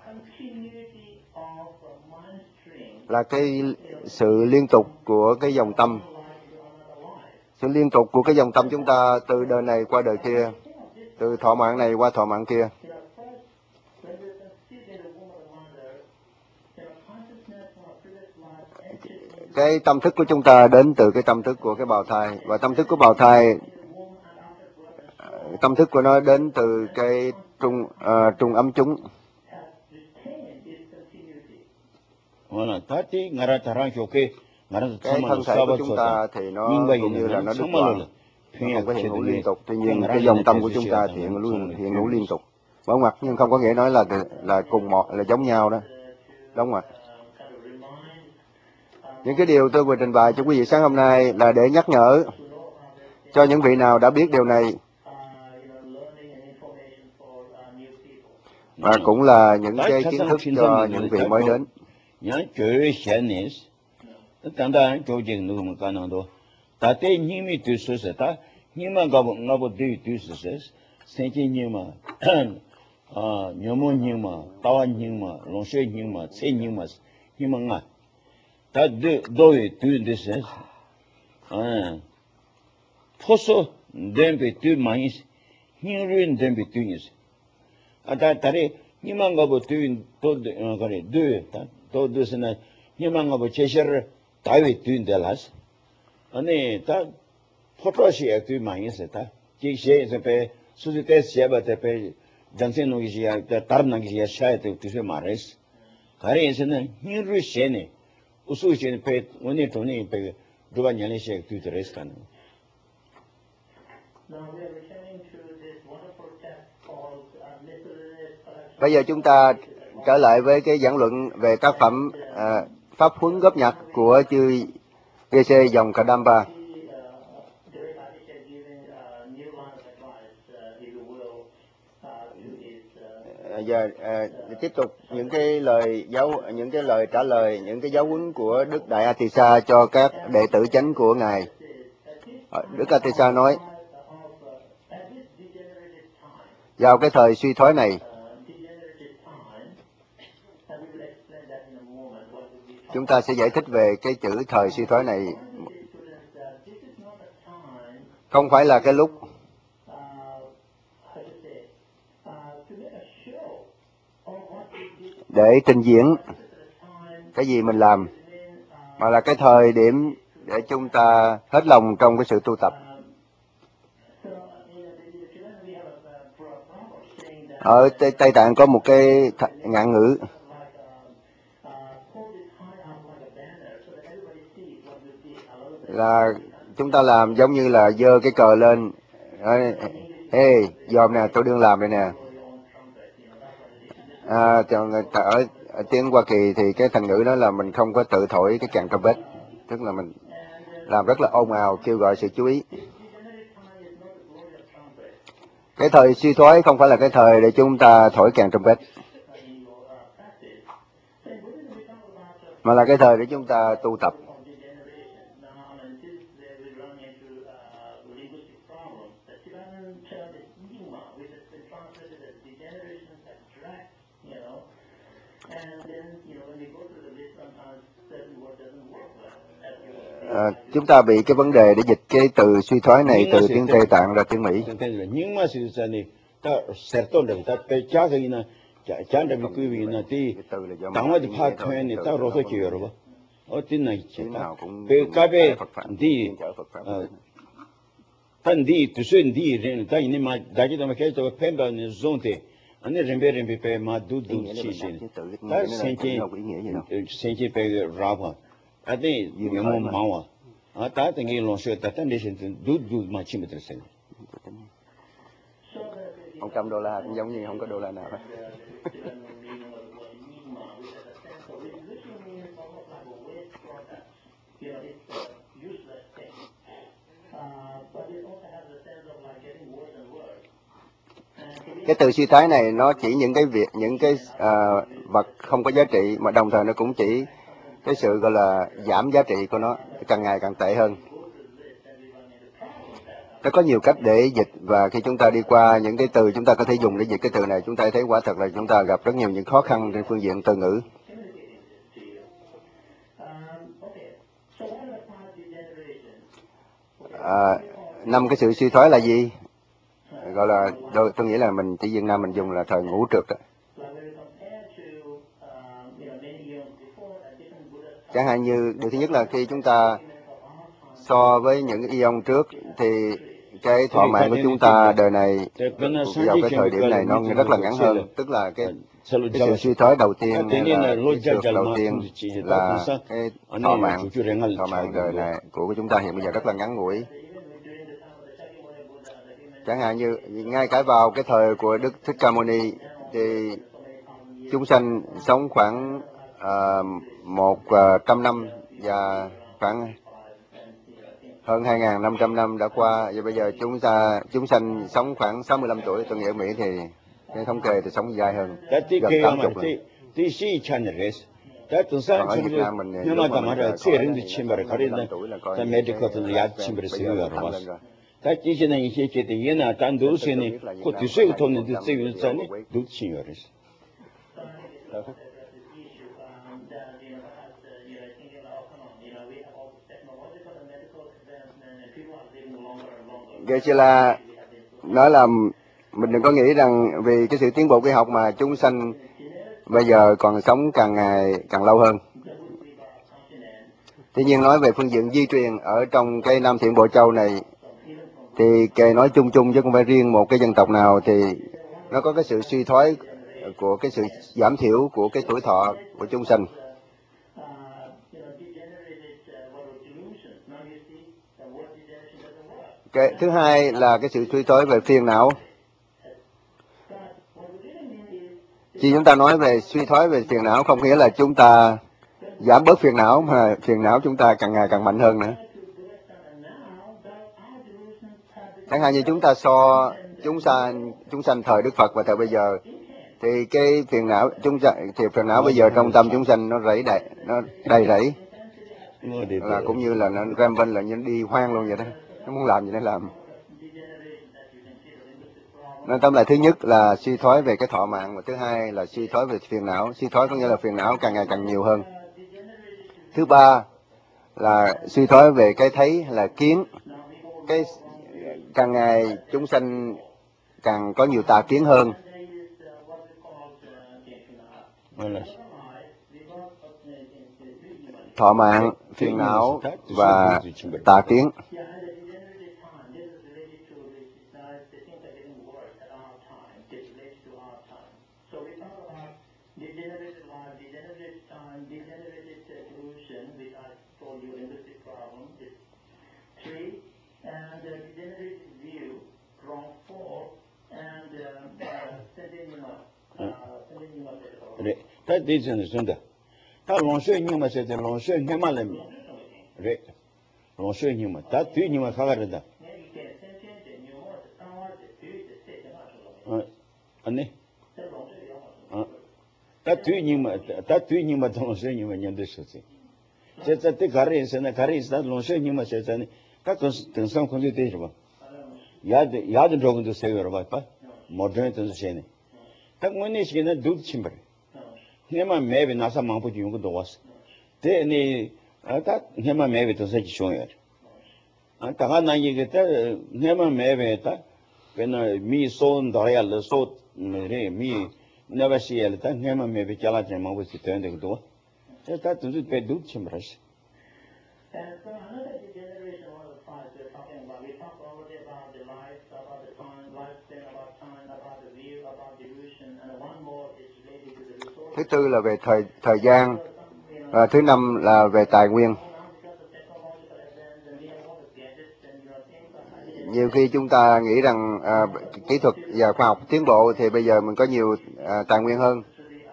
là cái sự liên tục của cái dòng tâm. Sự liên tục của cái dòng tâm chúng ta từ đời này qua đời kia, từ thọ mạng này qua thọ mạng kia. Cái tâm thức của chúng ta đến từ cái tâm thức của cái bào thai, và tâm thức của bào thai, tâm thức của nó đến từ cái trung uh, trung ấm chúng. Cái thân thể của chúng ta thì nó cũng như là nó đứt đoạn, nó không có hiện hữu liên tục. Tuy nhiên cái dòng tâm của chúng ta thì hiện hữu hiện hữu liên tục. Đúng mặt, nhưng không có nghĩa nói là là cùng một là giống nhau đó. Đúng rồi. Những cái điều tôi vừa trình bày cho quý vị sáng hôm nay là để nhắc nhở cho những vị nào đã biết điều này, và cũng là những cái kiến thức cho những vị mới đến. 다 도에 뒤에서 아 포소 덴베 뒤 많이 힘을 덴베 뒤에서 아다 다리 희망 가보 뒤 또 그래 뒤다 또 뒤에서는 희망 가보 제시를 다위 뒤인데라스 아니 다 포토시에 뒤 많이 있었다 제시에서 배 수지 때 시야바때 배 정신노기 시야 다른 나기 시야 샤이트 뒤에 말했어 가리에서는 힘을 쉐네 우수시는 배 원이 돈이 배 누가 연례식 뒤들어서 가는. Bây giờ chúng ta trở lại với cái giảng luận về tác phẩm à, Pháp Huấn Góp Nhặt của chư vê xê dòng Kadamba. À, giờ à, tiếp tục những cái lời giáo những cái lời trả lời, những cái giáo huấn của Đức Đại Atisa cho các đệ tử chánh của ngài. Đức Atisa nói: vào cái thời suy thoái này, chúng ta sẽ giải thích về cái chữ thời suy thoái này. Không phải là cái lúc để trình diễn cái gì mình làm, mà là cái thời điểm để chúng ta hết lòng trong cái sự tu tập. Ở Tây, Tây Tạng có một cái ngạn ngữ là chúng ta làm giống như là giơ cái cờ lên. Ê, dòm nè, tôi đương làm đây nè. À, ở, ở tiếng Hoa Kỳ thì cái thành ngữ đó là mình không có tự thổi cái kèn trumpet, tức là mình làm rất là ồn ào, kêu gọi sự chú ý. Cái thời suy thoái không phải là cái thời để chúng ta thổi kèn trumpet, mà là cái thời để chúng ta tu tập. À, chúng ta bị cái vấn đề để dịch cái từ suy thoái này từ tiếng Tây Tạng ra tiếng Mỹ. Nhưng mà sự thật này ta sẽ tôn được ta phải trả cái này trả được cái quý vị này thì当我的怕团呢，到罗嗦去了吧？我真来去他，被改变地呃，但地就是地人，但你嘛，大家都嘛开始偏到那种的，那人别人别别嘛都都去些，但先前先前被拉吧，啊对，有么忙啊，啊，大家那老师，但那些都都嘛去不得噻。 Một trăm đô la cũng giống như không có đô la nào hết. Cái từ suy thoái này nó chỉ những cái việc, những cái uh, vật không có giá trị, mà đồng thời nó cũng chỉ cái sự gọi là giảm giá trị của nó, càng ngày càng tệ hơn. Nó có nhiều cách để dịch, và khi chúng ta đi qua những cái từ chúng ta có thể dùng để dịch cái từ này, chúng ta thấy quả thật là chúng ta gặp rất nhiều những khó khăn trên phương diện từ ngữ. À, năm cái sự suy thoái là gì? Gọi là, tôi nghĩ là mình chỉ Việt Nam mình dùng là thời ngũ trược đó. Chẳng hạn như điều thứ nhất là khi chúng ta so với những eon trước thì cái thọ mạng của chúng ta đời này vào cái thời điểm này nó rất là ngắn hơn, tức là cái, cái sự suy thoái đầu tiên hay là cái trượt đầu tiên là cái thọ mạng thọ mạng đời này của chúng ta hiện bây giờ rất là ngắn ngủi. Chẳng hạn như ngay cả vào cái thời của Đức Thích Ca Mâu Ni thì chúng sanh sống khoảng uh, một trăm năm và khoảng hơn hai nghìn năm trăm năm đã qua, và bây giờ chúng ta chúng sanh sống khoảng sáu mươi lăm tuổi. Tôi nghĩ ở Mỹ thì cái thống kê thì sống dài hơn, gần tám mươi lần. Còn ở Việt Nam mình thì lúc mà mình có sáu mươi lăm tuổi là coi như cái bây giờ là tăng lên rồi. 다 지시는 이些제대 얘나 단도스는 그 뒤에서 돈은 뒤에 있잖니 도치여레스 Geshe-la nói là mình đừng có nghĩ rằng vì cái sự tiến bộ y học mà chúng sanh bây giờ còn sống càng ngày càng lâu hơn. Tuy nhiên nói về phương diện di truyền ở trong cái Nam Thiện Bộ Châu này thì cái nói chung chung chứ không phải riêng một cái dân tộc nào, thì nó có cái sự suy thoái của cái sự giảm thiểu của cái tuổi thọ của chúng sanh. Cái thứ hai là cái sự suy thoái về phiền não. Khi chúng ta nói về suy thoái về phiền não không nghĩa là chúng ta giảm bớt phiền não, mà phiền não chúng ta càng ngày càng mạnh hơn nữa. Chẳng hạn như chúng ta so chúng sanh chúng sanh thời Đức Phật và thời bây giờ thì cái phiền não chúng thì phiền não bây giờ trong tâm chúng sanh nó rẫy đầy nó đầy rẫy, là cũng như là nó rampant, là như đi hoang luôn vậy đó, nó muốn làm gì nó làm. Nên tóm lại thứ nhất là suy thoái về cái thọ mạng, và thứ hai là suy thoái về phiền não. Suy thoái có nghĩa là phiền não càng ngày càng nhiều hơn. Thứ ba là suy thoái về cái thấy là kiến, cái càng ngày chúng sanh càng có nhiều tà kiến hơn. Thọ mạng, phiền não và tà kiến. Re, ta di chen sunda. Ta long shui nyuma se te long shui nyama le. Re, long shui nyuma. Ta tu nyuma kagare da. Ane. Ta tu nyuma, ta tu nyuma ta long shui nyuma nyande shuzi. Se ta te kare se na kare se ta long shui nyuma se ta ne. Ta teng sam kongzi te shirwa. Yad, yad drogun tu seyo rwa pa. Modern tenzu she ne. Ta ngone shi na dud chimbare. Nema mewe nasa mangpo ji yungu dowas. Te ne, ta nema mewe to saji shongyar. Ta ka na yi ge ta nema mewe ta pena mi so ndaya le so re mi neba shi ya le ta nema mewe jala jen mangpo si tuyande ge dowa. Ta tenzu pe dud chimbare shi. And so another generation of the five we're talking about, we talked already about the life, about the time, lifespan, about time, about the view, about delusion, and one more is related to the resource. Thứ tư là về thời thời gian, và thứ năm là về tài nguyên. Nhiều khi chúng ta nghĩ rằng à, kỹ thuật và khoa học tiến bộ thì bây giờ mình có nhiều à, tài nguyên hơn.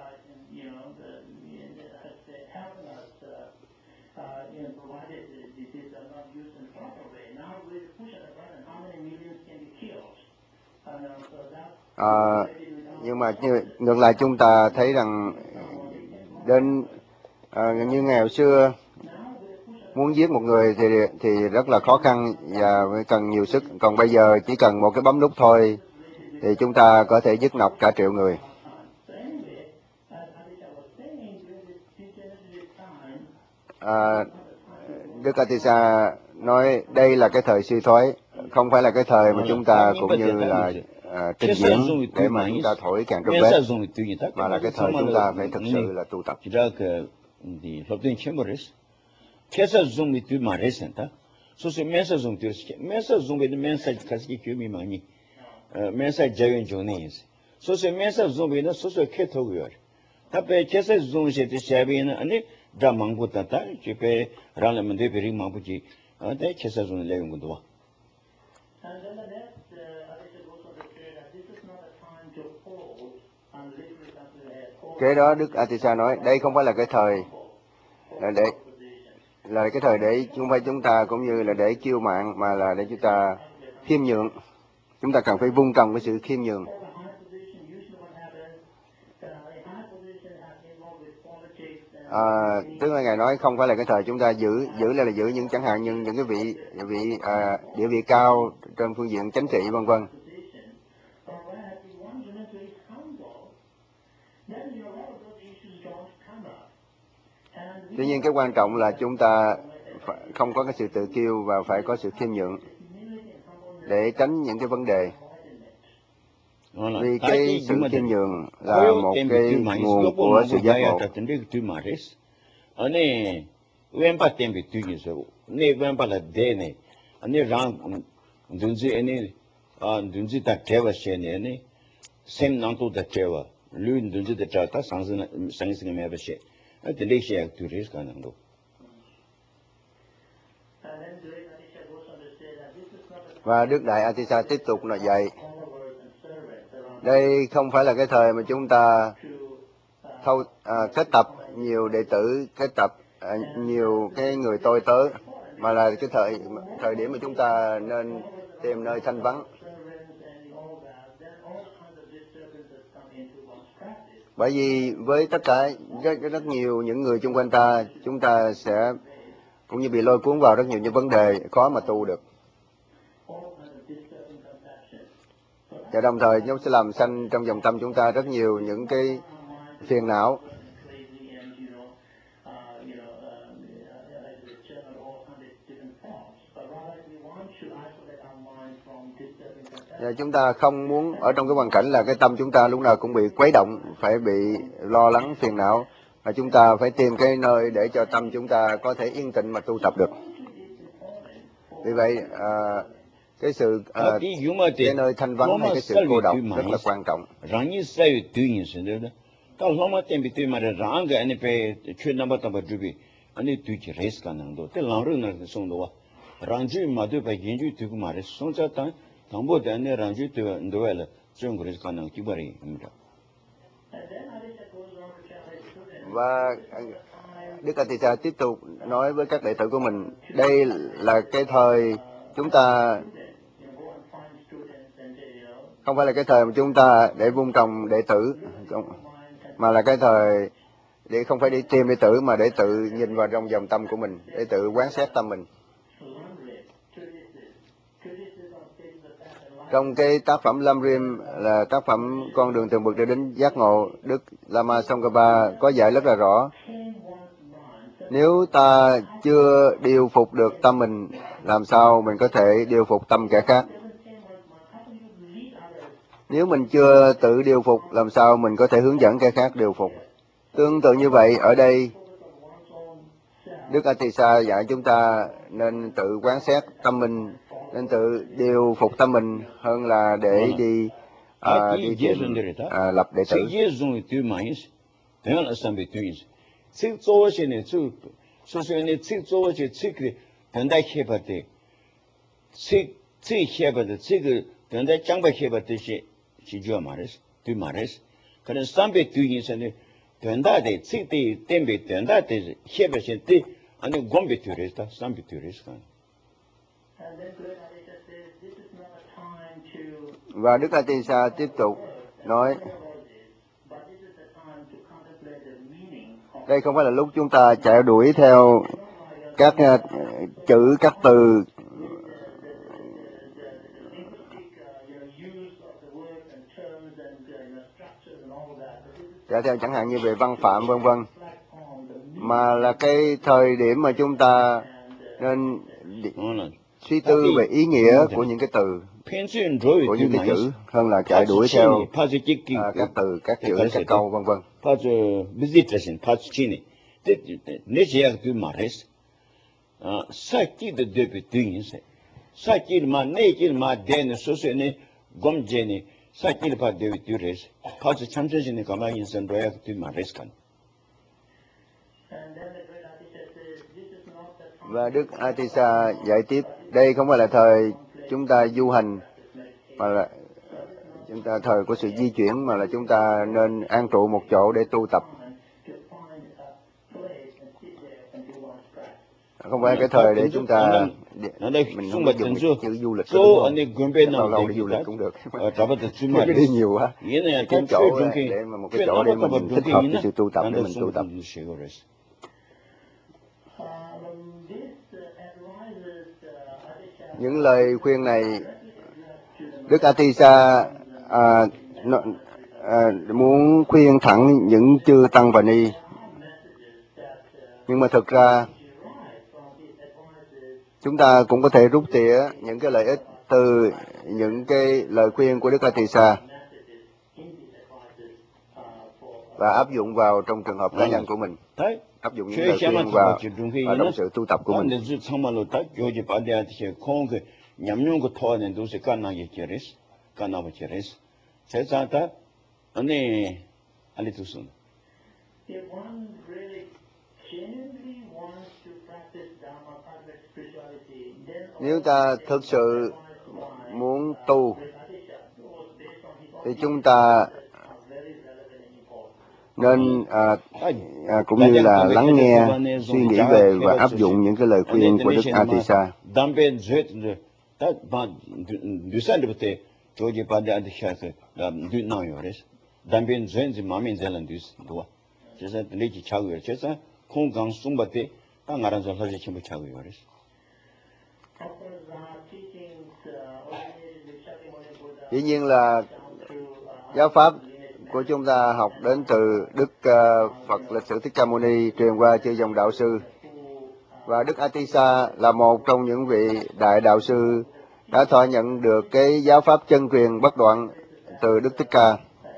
À, nhưng mà như, ngược lại chúng ta thấy rằng đến à, như ngày xưa muốn giết một người thì thì rất là khó khăn và cần nhiều sức, còn bây giờ chỉ cần một cái bấm nút thôi thì chúng ta có thể giết nọc cả triệu người. À, Đức Atisa nói đây là cái thời suy thoái, không phải là cái thời mà chúng ta cũng như là à, trình diễn để mà chúng ta thổi càng trục vết, mà là cái thời chúng ta phải thực sự là tu tập. Kesa zoom itu maresen ta, so se mensa zoom tu, mensa zoom itu mensa kasih kumi mani, mensa jayon jones, so se mensa zoom itu so se keto gyor, tapi kesa zoom se tu siapa ini, ani dah mangpu tata, cipe rana mende beri mangpu ji, ada kesa zoom lewing gudwa. And then the next, uh, Aditya Goswami said that this is not a time to hold and literally consider. Cái đó Đức Atisa nói, đây không phải là cái thời là để là cái thời để không phải chúng ta cũng như là để kiêu mạn, mà là để chúng ta khiêm nhường. Chúng ta cần phải vun trồng cái sự khiêm nhường. À, tức là ngài nói không phải là cái thời chúng ta giữ giữ là, là giữ những chẳng hạn như những cái vị vị à, địa vị cao trên phương diện chính trị vân vân. Tuy nhiên cái quan trọng là chúng ta không có cái sự tự kiêu và phải có sự khiêm nhượng để tránh những cái vấn đề. Vì cái sự khiêm nhường là một cái nguồn của sự giác ngộ. Ane wenpa tembe tugi so, ne wenpa la de ne, ane rang dunzi ane dunzi ta tewa she ne ane sem nangto ta tewa, lu dunzi ta tewa ta sangsi sangsi nga meba she, ane dek she yak tu res ka nangdo. Và Đức Đại Atisa tiếp tục là dạy, đây không phải là cái thời mà chúng ta thâu à, kết tập nhiều đệ tử, kết tập à, nhiều cái người tôi tớ, mà là cái thời thời điểm mà chúng ta nên tìm nơi thanh vắng. Bởi vì với tất cả rất, rất nhiều những người xung quanh ta, chúng ta sẽ cũng như bị lôi cuốn vào rất nhiều những vấn đề khó mà tu được. Và đồng thời nó sẽ làm sanh trong dòng tâm chúng ta rất nhiều những cái phiền não. Và chúng ta không muốn ở trong cái hoàn cảnh là cái tâm chúng ta lúc nào cũng bị quấy động, phải bị lo lắng phiền não, và chúng ta phải tìm cái nơi để cho tâm chúng ta có thể yên tĩnh mà tu tập được. Vì vậy à, cái sự à, cái nơi thanh vắng hay cái sự cô độc rất là quan trọng. Và Đức Atisa tiếp tục nói với các đệ tử của mình, đây là cái thời chúng ta không phải là cái thời mà chúng ta để vun trồng đệ tử, mà là cái thời để không phải đi tìm đệ tử mà để tự nhìn vào trong dòng tâm của mình, để tự quán xét tâm mình. Trong cái tác phẩm Lam Rim là tác phẩm Con đường từng bước để đến giác ngộ, Đức Lama Tsongkhapa có dạy rất là rõ. Nếu ta chưa điều phục được tâm mình, làm sao mình có thể điều phục tâm kẻ khác? Nếu mình chưa tự điều phục, làm sao mình có thể hướng dẫn kẻ khác điều phục? Tương tự như vậy, ở đây, Đức Atisa dạy chúng ta nên tự quán xét tâm mình, nên tự điều phục tâm mình hơn là để đi à, đi tìm à, lập đệ tử. 아니 곰베 튀레스다 삼비 튀레스다. Và Đức Atisa tiếp tục nói, đây không phải là lúc chúng ta chạy đuổi theo các uh, chữ, các từ, chạy theo chẳng hạn như về văn phạm vân vân, mà là cái thời điểm mà chúng ta nên suy tư về ý nghĩa của những cái từ, của những cái chữ, hơn là chạy đuổi theo à, các từ, các chữ, các câu vân vân. Và Đức Atisa dạy tiếp, đây không phải là thời chúng ta du hành, mà là chúng ta thời của sự di chuyển, mà là chúng ta nên an trụ một chỗ để tu tập. Không phải cái thời để chúng ta, mình không biết dùng cái chữ du lịch, lâu lâu đi du lịch cũng được, cứ đi nhiều quá, cái chỗ để mà một cái chỗ để mình thích hợp với sự tu tập, để mình tu tập. Những lời khuyên này, Đức Atisa à, à, muốn khuyên thẳng những chư tăng và ni, nhưng mà thực ra chúng ta cũng có thể rút tỉa những cái lợi ích từ những cái lời khuyên của Đức Atisa và áp dụng vào trong trường hợp cá nhân của mình, áp dụng những lời khuyên vào, vào trong sự tu tập của mình. Nếu ta thực sự muốn tu thì chúng ta nên à, à, cũng như là lắng nghe, suy nghĩ về và áp dụng những cái lời khuyên của Đức Atisa. Dĩ nhiên là giáo pháp của chúng ta học đến từ Đức uh, Phật lịch sử Thích Ca Mâu Ni truyền qua chư dòng đạo sư, và Đức Atisa là một trong những vị đại đạo sư đã thọ nhận được cái giáo pháp chân truyền bất đoạn từ Đức Thích Ca.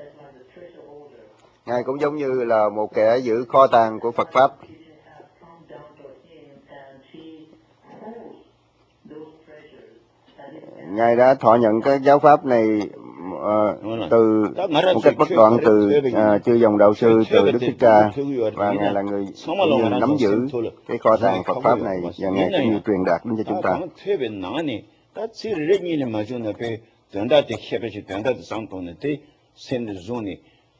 Ngài cũng giống như là một kẻ giữ kho tàng của Phật pháp. Ngài đã thọ nhận các giáo pháp này uh, từ một cách bất đoạn từ uh, chư dòng đạo sư, từ Đức Thích Ca, và Ngài là người cũng như nắm giữ cái kho tàng Phật pháp này, và Ngài cũng như truyền đạt đến cho chúng ta.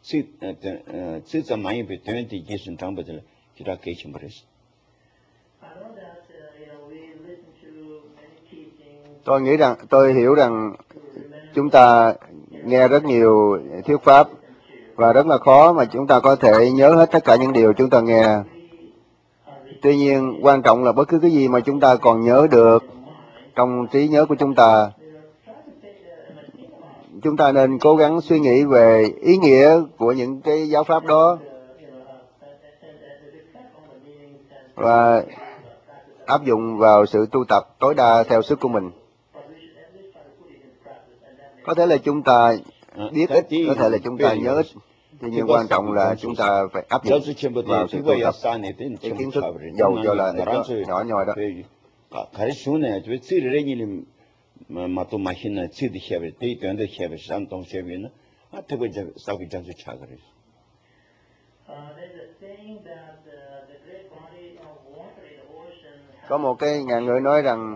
치 치자 많이 베트는 디기슨 담버들 기라 계신 버렸어. Tôi nghĩ rằng, tôi hiểu rằng chúng ta nghe rất nhiều thuyết pháp và rất là khó mà chúng ta có thể nhớ hết tất cả những điều chúng ta nghe. Tuy nhiên, quan trọng là bất cứ cái gì mà chúng ta còn nhớ được trong trí nhớ của chúng ta, chúng ta nên cố gắng suy nghĩ về ý nghĩa của những cái giáo pháp đó và áp dụng vào sự tu tập tối đa theo sức của mình. Có thể là chúng ta biết ít, có thể là chúng ta nhớ ít, tuy nhiên quan trọng là chúng ta phải áp dụng vào sự tu tập. Cái kiến thức dầu cho là ít đó, nhỏ nhoi đó. mà tôi mà hiện nay chỉ đi xem đi tuyển đi xem sang đông xem viên á thế bây giờ sau khi trang trả cái có một cái ngạn ngữ nói rằng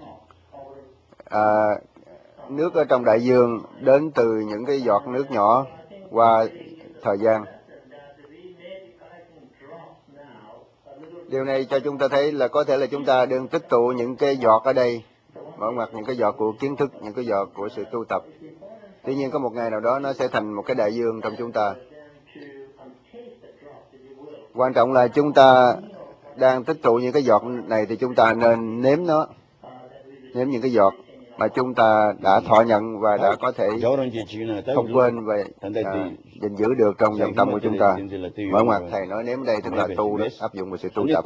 à, nước ở trong đại dương đến từ những cái giọt nước nhỏ qua thời gian. Điều này cho chúng ta thấy là có thể là chúng ta đang tích tụ những cái giọt ở đây, mở ngoặt những cái giọt của kiến thức, những cái giọt của sự tu tập. Tuy nhiên có một ngày nào đó nó sẽ thành một cái đại dương trong chúng ta. Quan trọng là chúng ta đang tích tụ những cái giọt này thì chúng ta nên nếm nó, nếm những cái giọt mà chúng ta đã thọ nhận và đã có thể không quên và à, gìn giữ được trong dòng tâm của chúng ta. Mở ngoặt thầy nói nếm đây tức là tu đó, áp dụng vào sự tu tập.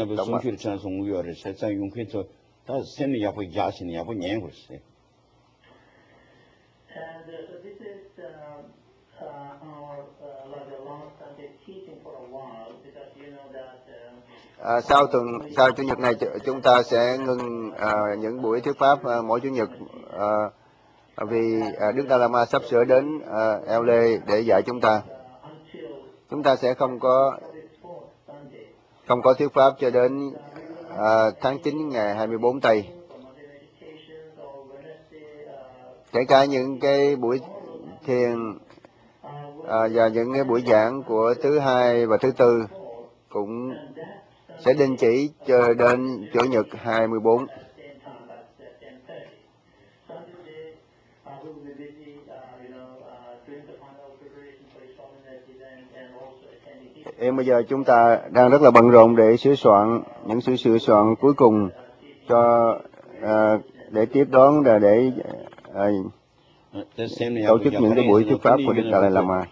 À, sau tuần sau chủ nhật này chúng ta sẽ ngừng à, những buổi thuyết pháp à, mỗi chủ nhật à, vì à, Đức Dalai Lama sắp sửa đến à, lờ a để dạy chúng ta. Chúng ta sẽ không có không có thuyết pháp cho đến à, tháng chín ngày hai mươi bốn tây. Kể cả những cái buổi thiền à, và những cái buổi giảng của thứ hai và thứ tư cũng sẽ đình chỉ cho đến chủ nhật hai mươi bốn. Hiện bây giờ chúng ta đang rất là bận rộn để sửa soạn những sự sửa soạn cuối cùng cho à, để tiếp đón và để à, tổ chức những cái buổi thuyết pháp của Đức Dalai Lama.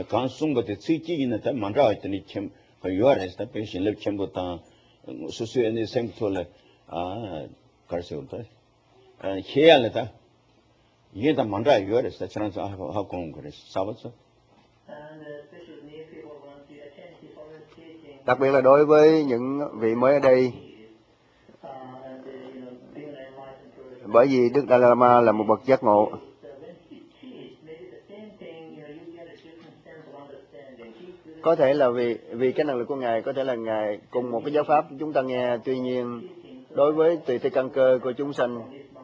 Đặc biệt là đối với những vị mới ở đây, bởi vì Đức Dalai Lama là một bậc giác ngộ. Có thể là vì vì cái năng lực của Ngài, có thể là Ngài cùng một cái giáo pháp chúng ta nghe, tuy nhiên đối với tùy theo căn cơ của chúng sanh,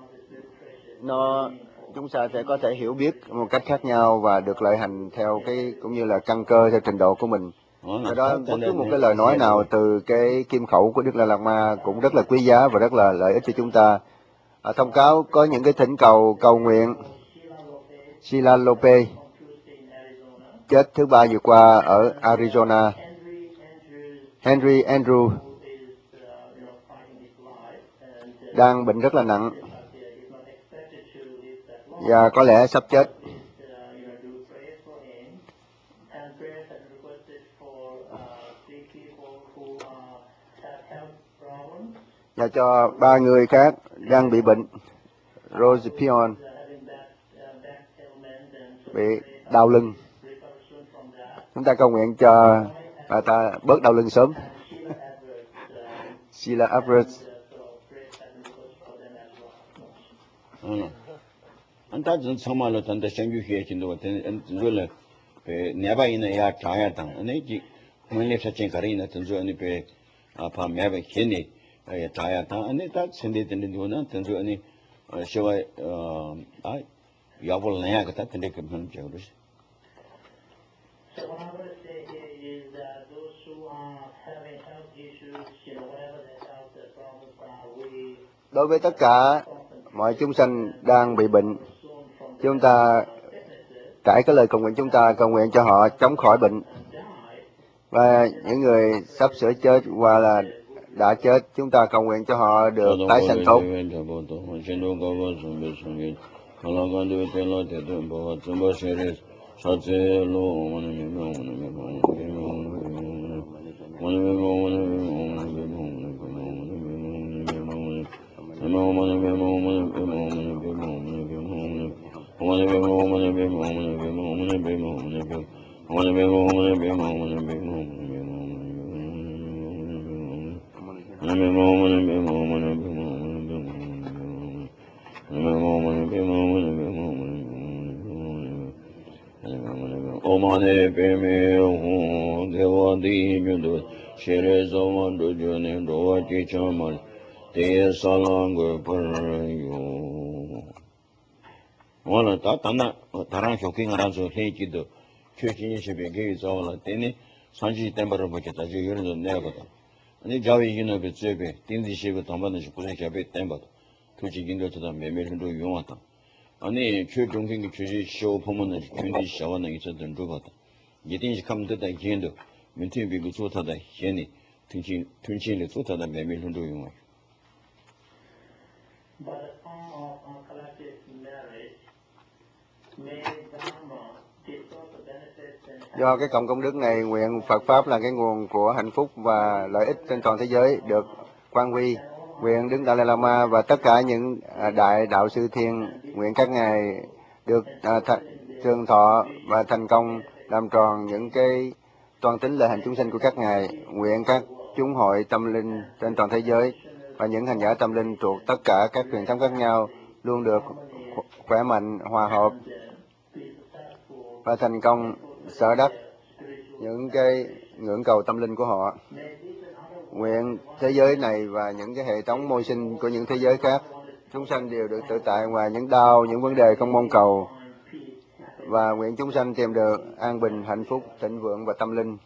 nó chúng ta sẽ có thể hiểu biết một cách khác nhau và được lợi hành theo cái cũng như là căn cơ theo trình độ của mình. Do đó bất cứ một cái lời nói nào từ cái kim khẩu của Đức Dalai Lama cũng rất là quý giá và rất là lợi ích cho chúng ta. À, thông cáo có những cái thỉnh cầu cầu nguyện. Sheila Lopez chết thứ ba vừa qua ở Arizona. Henry Andrew đang bệnh rất là nặng và có lẽ sắp chết. Và cho ba người khác đang bị bệnh. Rose Pion bị đau lưng. Chúng ta cầu nguyện cho bà ta bớt đau lưng sớm. Sheila Everett. anh ta cũng 정말로 단다 생규회에 진도가 된 줄을 배 내바이나 야 자야당 아니 지 문례 사진 가리나 된줄 아니 배 아파 매베 괜히 야 자야당 아니 다 신대 되는 거는 된줄 아니 시와 어아 야볼 내야 같다 근데 그 문제 그러지 So what I'm going to say here is that those who are having health issues, you know, whatever their health problems are, we Đối với tất cả mọi chúng sanh đang bị bệnh, chúng ta trải cái lời cầu nguyện, chúng ta cầu nguyện cho họ chống khỏi bệnh. Và những người sắp sửa chết hoặc là đã chết, chúng ta cầu nguyện cho họ được tái sanh tốt. Omane peme ho dewa di nyudu shere zaman do jone do chi chamal te salang paryo wala ta tana tarang shoking aranzo heiki do chöchin shebe ge zawala tene sanji tembaro boke ta je yoro ne bata ani jawi yino be zebe tinzi shebe tamban shi kusen shabe tembato tuji gindo ta meme ndo yongata 아니 최종경이 주지 쇼 보면은 굉장히 샤워는 있었던 거거든. 이딘지 감도다 견도 민팀 비고 좋다다 현이 등신 등신을 좋다다 매밀hun도 용어. But the form of uh, collective marriage made Dharma the source of benefits and Do cái cộng công đức này, nguyện Phật Pháp là cái nguồn của hạnh phúc và lợi ích trên toàn thế giới được quan huy. Nguyện Đức Dalai Lama và tất cả những đại đạo sư thiên, nguyện các ngài được à, trường thọ và thành công làm tròn những cái toàn tính lợi hành chúng sinh của các ngài. Nguyện các chúng hội tâm linh trên toàn thế giới và những hành giả tâm linh thuộc tất cả các truyền thống khác nhau luôn được khỏe mạnh, hòa hợp và thành công sở đắc những cái ngưỡng cầu tâm linh của họ. Nguyện thế giới này và những cái hệ thống môi sinh của những thế giới khác, chúng sanh đều được tự tại ngoài những đau, những vấn đề không mong cầu. Và nguyện chúng sanh tìm được an bình, hạnh phúc, thịnh vượng và tâm linh.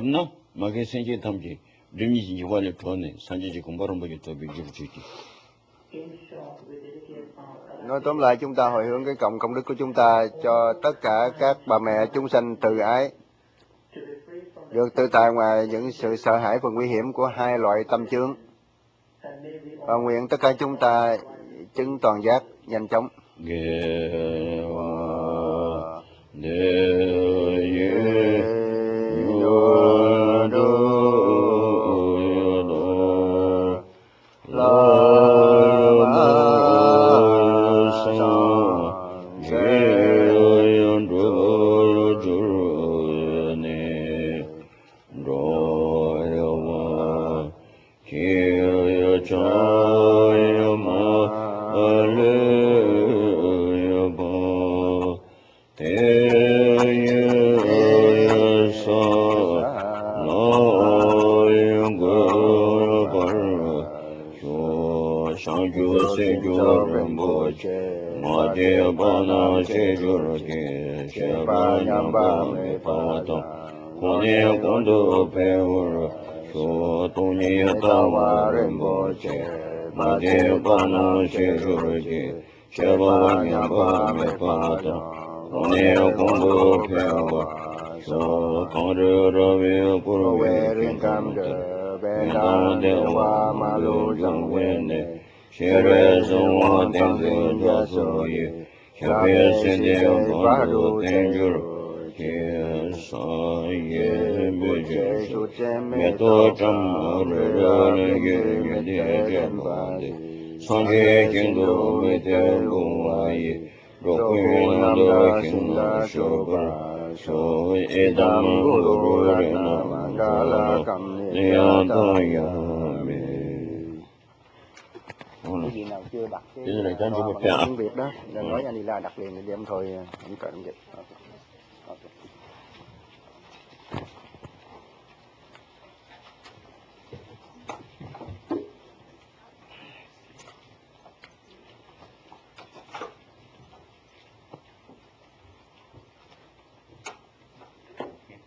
Nói tóm lại, chúng ta hồi hướng cái cộng công đức của chúng ta cho tất cả các bà mẹ chúng sanh từ ái, được tự tại ngoài những sự sợ hãi và nguy hiểm của hai loại tâm chướng. Và nguyện tất cả chúng ta chứng toàn giác nhanh chóng. Cái gì nào chưa đặt cái tiếng Việt đó, đừng nói anh đi là đặt liền để em thôi không cần dịch. Okay. Okay.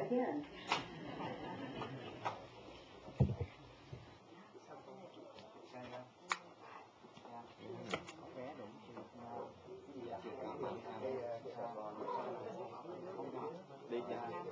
again. Đi